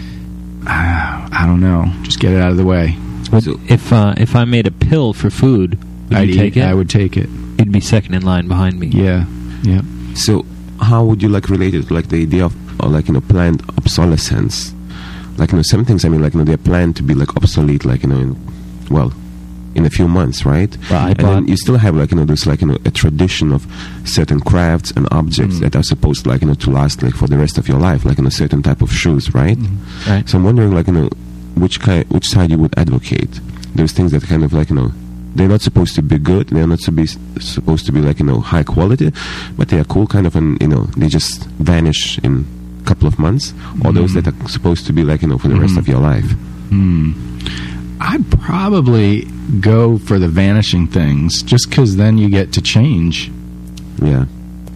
uh, I don't know, just get it out of the way. Would, So- if uh, if I made a pill for food, would I'd you take eat, it? I would take it. You'd be second in line behind me. Yeah, yeah. So, how would you like relate it to like the idea of uh, like you know planned obsolescence? Like you know, some things I mean like you know they're planned to be like obsolete, like you know, in, well, in a few months, right? Well, I and then bought- you still have like you know this like you know a tradition of certain crafts and objects Mm. that are supposed like you know to last like for the rest of your life, like in a certain type of shoes, right? Right. So I'm wondering like you know which kind, which side you would advocate. There's things that kind of like you know they're not supposed to be good, they're not to be supposed to be like you know high quality, but they are cool kind of, and you know they just vanish in a couple of months. Or those that are supposed to be like you know for the rest Mhm. of your life. Hmm. I'd probably go for the vanishing things, just because then you get to change. Yeah,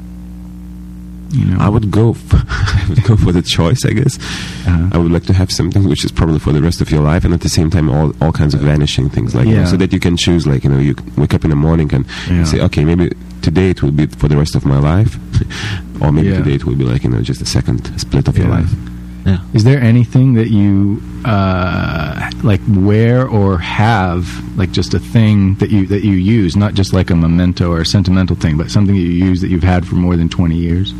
You know, I would go. F- I would go for the choice, I guess. Uh-huh. I would like to have something which is probably for the rest of your life, and at the same time, all all kinds of vanishing things, like you know, Yeah. so that you can choose. Like you know, you wake up in the morning and Yeah. you say, okay, maybe today it will be for the rest of my life, or maybe Yeah. today it will be like you know just a second split of your Yeah. life. Yeah. Is there anything that you uh, like wear or have, like just a thing that you that you use, not just like a memento or a sentimental thing, but something that you use that you've had for more than twenty years?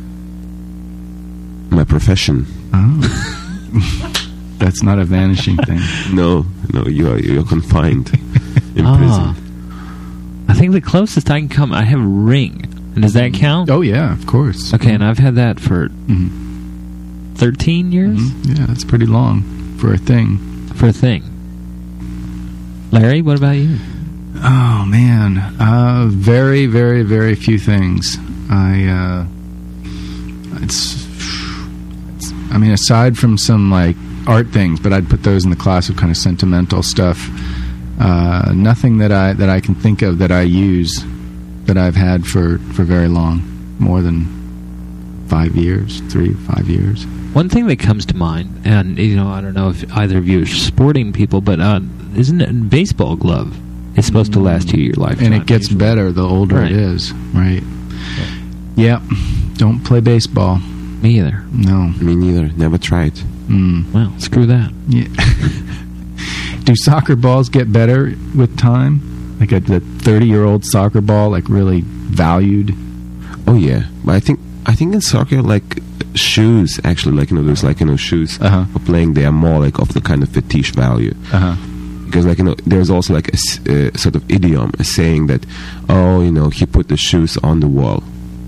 My profession. Oh, that's not a vanishing thing. No, no, you are you're confined in Ah. prison. I think the closest I can come, I have a ring. And does that count? Oh yeah, of course. Okay, and I've had that for Mhm. thirteen years Mhm. Yeah, that's pretty long for a thing. for a thing. Larry, what about you? Oh man, uh, very, very, very few things. I, uh, it's, it's, I mean, aside from some like art things, but I'd put those in the class of kind of sentimental stuff. Uh, nothing that I that I can think of that I use that I've had for for very long, more than five years, three, five years. One thing that comes to mind, and you know, I don't know if either of you are sporting people, but uh, isn't it a baseball glove? It's supposed to last you your lifetime. And it gets usually. better the older Right. it is, right? Yeah, don't play baseball. Me either. No. Me neither. Never tried. Mm. Well, screw that. Yeah. Do soccer balls get better with time? Like a the thirty-year-old soccer ball, like really valued? Oh yeah, but I think I think in soccer, like shoes, actually, like you know, there's like you know shoes Uh-huh. for playing. They are more like of the kind of fetish value. Uh-huh. Because like you know, there's also like a s- uh, sort of idiom, a saying that, oh, you know, he put the shoes on the wall,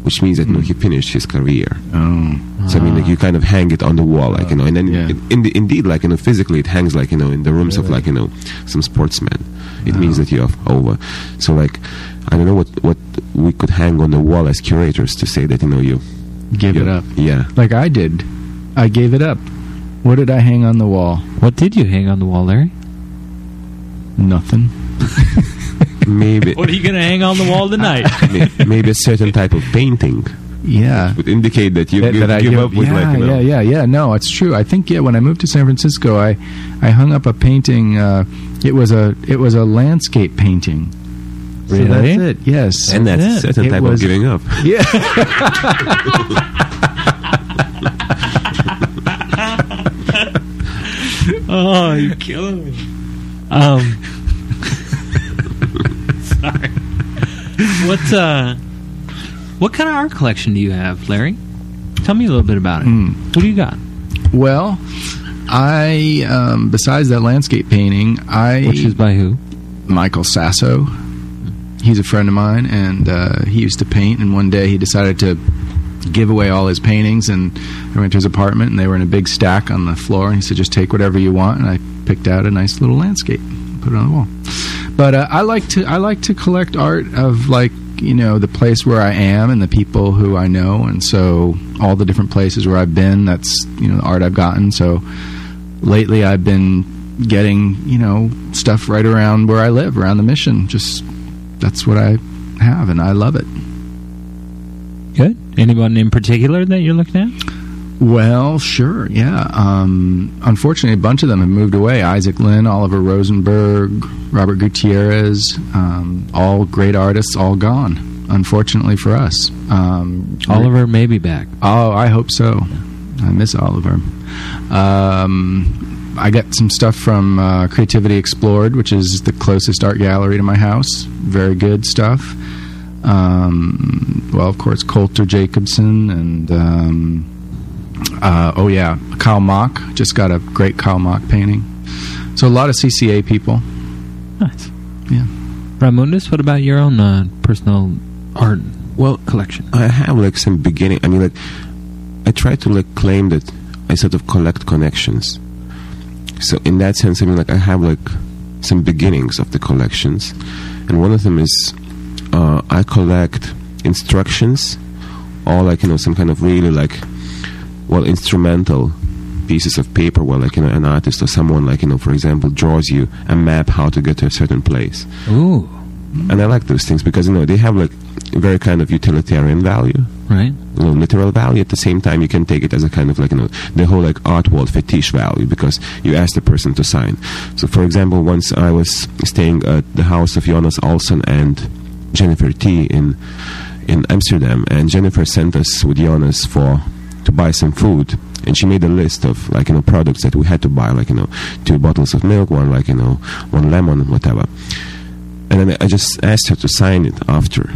which means that you know, he finished his career. Oh. So I mean, like you kind of hang it on the wall, like you know, and then Yeah. it, in the, indeed, like you know, physically it hangs like you know in the rooms of Really? like you know some sportsmen. It Oh. means that you're over. So like, I don't know what what we could hang on the wall as curators to say that you know you Give you it up. Yeah. Like I did. I gave it up. What did I hang on the wall? What did you hang on the wall, Larry? Nothing. Maybe What are you going to hang on the wall tonight? may- maybe a certain type of painting Yeah. would indicate that you That- give, that I give give- up with yeah, like you know. yeah, yeah, yeah. No, it's true. I think yeah. When I moved to San Francisco, I, I hung up a painting. Uh, it was a, it was a landscape painting. So Really? that's it. Yes. And that's Yeah. a certain It type was- of giving up. Yeah. Oh, you're killing me. Um, sorry. What uh, what kind of art collection do you have, Larry? Tell me a little bit about it. Hmm. What do you got? Well, I um, besides that landscape painting, I Which is by who? Michael Sasso. He's a friend of mine, and uh, he used to paint. And one day he decided to give away all his paintings, and I went to his apartment, and they were in a big stack on the floor. And he said, "Just take whatever you want." And I picked out a nice little landscape, and put it on the wall. But uh, I like to I like to collect art of like you know the place where I am and the people who I know, and so all the different places where I've been. That's you know the art I've gotten. So lately I've been getting you know stuff right around where I live, around the Mission. Just that's what I have, and I love it. Good. Anyone in particular that you're looking at? Well, sure, yeah. Um, unfortunately, a bunch of them have moved away. Isaac Lynn, Oliver Rosenberg, Robert Gutierrez, um, all great artists, all gone, unfortunately for us. Um, Oliver may be back. Oh, I hope so. I miss Oliver. Um, I got some stuff from uh, Creativity Explored, which is the closest art gallery to my house. Very good stuff. Um, well, of course, Coulter Jacobson and... Um, Uh, oh yeah, Kyle Mock just got a great Kyle Mock painting. So a lot of C C A people. Nice. Yeah. Raimundus, what about your own uh, personal art Well, collection? I have like some beginning. I mean, like I try to like claim that I sort of collect connections. So in that sense, I mean, like I have like some beginnings of the collections, and one of them is uh, I collect instructions, or like you know some kind of really like well instrumental pieces of paper where like you know an artist or someone like you know for example draws you a map how to get to a certain place. Ooh, And I like those things because you know they have like a very kind of utilitarian value, right. you know, literal value. At the same time, you can take it as a kind of like you know the whole like art world fetish value because you ask the person to sign. So for example, once I was staying at the house of Jonas Olsson and Jennifer T in in Amsterdam, and Jennifer sent us with Jonas for to buy some food, and she made a list of like you know products that we had to buy, like you know two bottles of milk, one like you know one lemon, whatever. And then I just asked her to sign it after.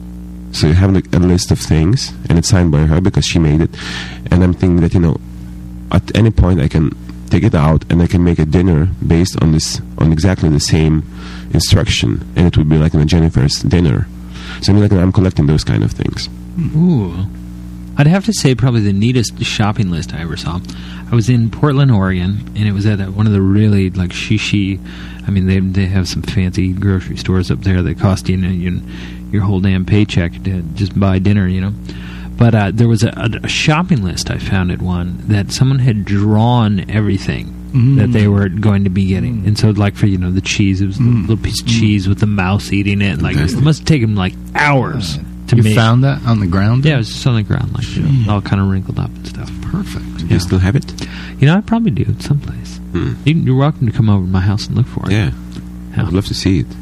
So you have like a list of things, and it's signed by her because she made it. And I'm thinking that you know at any point I can take it out and I can make a dinner based on this on exactly the same instruction, and it would be like you know Jennifer's dinner. So I mean, like I'm collecting those kind of things. Ooh. I'd have to say probably the neatest shopping list I ever saw. I was in Portland, Oregon, and it was at a, one of the really like shishi. I mean, they they have some fancy grocery stores up there that cost you, you know, your whole damn paycheck to just buy dinner, you know. But uh, there was a, a, a shopping list I found at one that someone had drawn everything Mm. that they were going to be getting, Mm. and so like for you know the cheese, it was Mm. a little piece of cheese with the mouse eating it. Like it must have taken like hours. To You make. found that on the ground? Yeah, it was just on the ground, like you know, Gee. all kind of wrinkled up and stuff. Perfect. You still have it? You know, I probably do someplace. Hmm. You, you're welcome to come over to my house and look for it. Yeah, Yeah. I'd love to see it.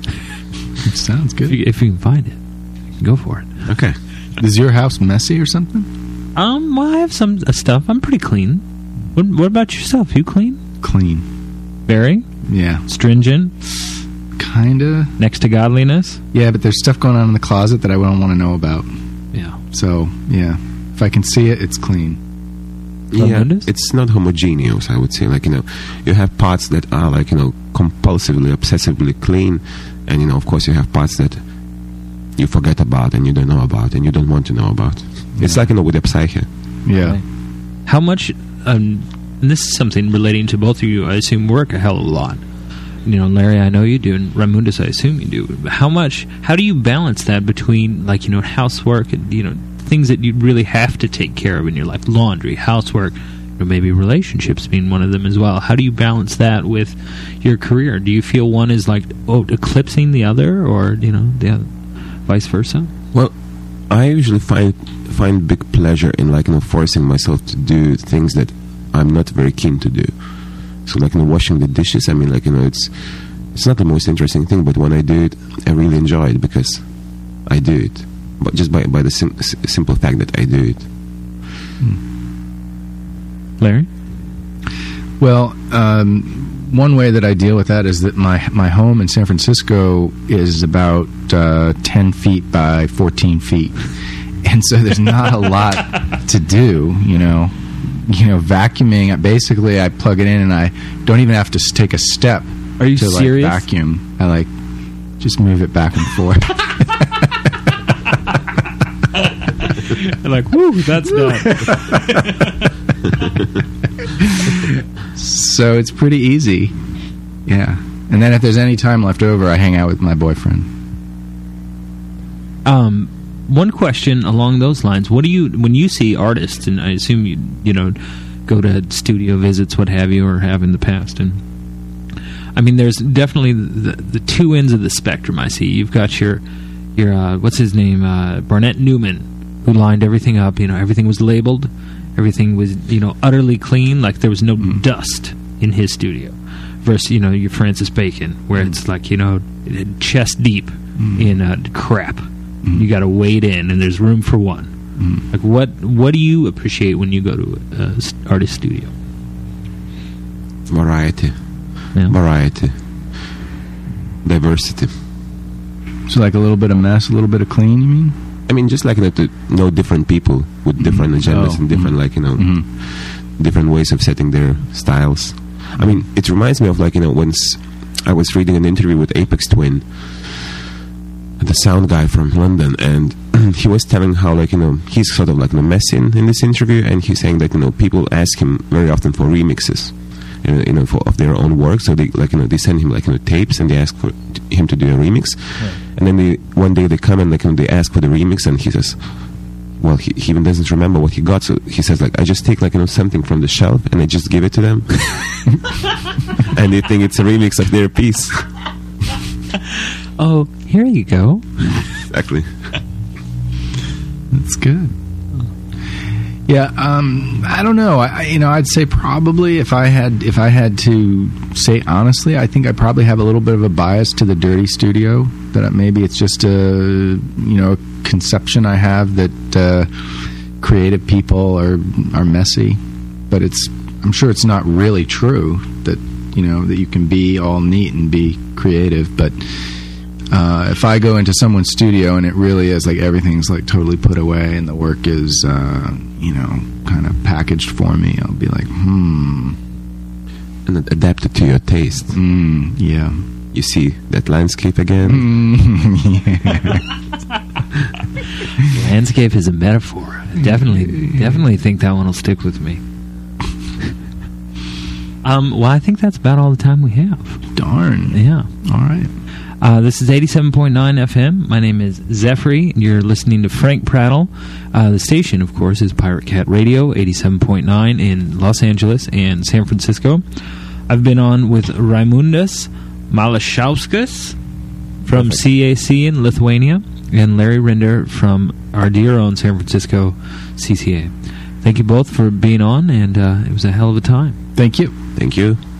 It sounds If good. you, if you can find it, go for it. Okay. Is your house messy or something? Um, well, I have some uh, stuff. I'm pretty clean. What, what about yourself? You clean? Clean. Very Yeah. stringent, Kinda. next to godliness. Yeah, but there's stuff going on in the closet that I don't want to know about. Yeah. So, yeah. If I can see it, it's clean. Yeah, Tremendous. it's not homogeneous, I would say. Like, you know, you have parts that are, like, you know, compulsively, obsessively clean. And, you know, of course, you have parts that you forget about and you don't know about and you don't want to know about. Yeah. It's like, you know, with the psyche. Yeah. Right. How much, um, and this is something relating to both of you, I assume work a hell of a lot. You know, Larry, I know you do, and Raimundus, I assume you do. How much, how do you balance that between, like, you know, housework and, you know, things that you really have to take care of in your life? Laundry, housework, or maybe relationships being one of them as well. How do you balance that with your career? Do you feel one is, like, oh, eclipsing the other, or, you know, the other, vice versa? Well, I usually find find big pleasure in, like, you know, forcing myself to do things that I'm not very keen to do. So, like, you know, washing the dishes, I mean, like, you know, it's it's not the most interesting thing, but when I do it, I really enjoy it because I do it. But just by, by the sim- s- simple fact that I do it. Larry? Well, um, one way that I deal with that is that my, my home in San Francisco is about uh, ten feet by fourteen feet. And so there's not a lot to do, you know. You know, vacuuming, basically I plug it in and I don't even have to s- take a step. Are you to, serious? Like, vacuum. I, like, just move it back and forth. Like, whoo, that's done. So it's pretty easy. Yeah. And then if there's any time left over, I hang out with my boyfriend. Um, one question along those lines: what do you, when you see artists, and I assume you, you know, go to studio visits, what have you, or have in the past, and I mean, there's definitely the the two ends of the spectrum. I see you've got your your uh, what's his name, uh, Barnett Newman, who lined everything up. You know, everything was labeled, everything was, you know, utterly clean, like there was no mm. dust in his studio. Versus, you know, your Francis Bacon, where mm. it's like, you know, chest deep mm. in uh, crap. Mm. You got to wade in, and there's room for one. Mm. Like, what what do you appreciate when you go to an artist studio? Variety. Yeah. Variety. Diversity. So, like a little bit of mess, a little bit of clean, you mean? I mean, just like, you know, to know different people with different mm-hmm. agendas oh. and different, mm-hmm. like, you know, mm-hmm. different ways of setting their styles. I mean, it reminds me of, like, you know, once I was reading an interview with Aphex Twin, the sound guy from London, and he was telling how, like, you know, he's sort of like, you know, messy in, in this interview, and he's saying that, you know, people ask him very often for remixes, you know, for, of their own work. So they, like, you know, they send him, like, you know, tapes, and they ask for him to do a remix. Right. And then they, one day they come and, like, you know, they ask for the remix, and he says, well, he, he even doesn't remember what he got. So he says, like, I just take, like, you know, something from the shelf and I just give it to them, and they think it's a remix of their piece. Oh, here you go. Exactly. That's good. Yeah, um, I don't know. I, you know, I'd say probably if I had if I had to say honestly, I think I probably have a little bit of a bias to the dirty studio. That maybe it's just a you know conception I have that uh, creative people are are messy, but it's I'm sure it's not really true that you know that you can be all neat and be creative, but. Uh, if I go into someone's studio and it really is like everything's like totally put away and the work is, uh, you know, kind of packaged for me, I'll be like, hmm. And adapted to your taste. Mm, yeah. You see that landscape again? Mm, yeah. Landscape is a metaphor. I definitely, definitely think that one will stick with me. um, well, I think that's about all the time we have. Darn. Yeah. All right. Uh, this is eighty-seven point nine F M. My name is Zephyr. You're listening to Frank Prattle. Uh, the station, of course, is Pirate Cat Radio, eighty-seven point nine in Los Angeles and San Francisco. I've been on with Raimundus Malašauskas from Perfect. C A C in Lithuania and Larry Rinder from our dear own San Francisco C C A. Thank you both for being on, and uh, it was a hell of a time. Thank you. Thank you.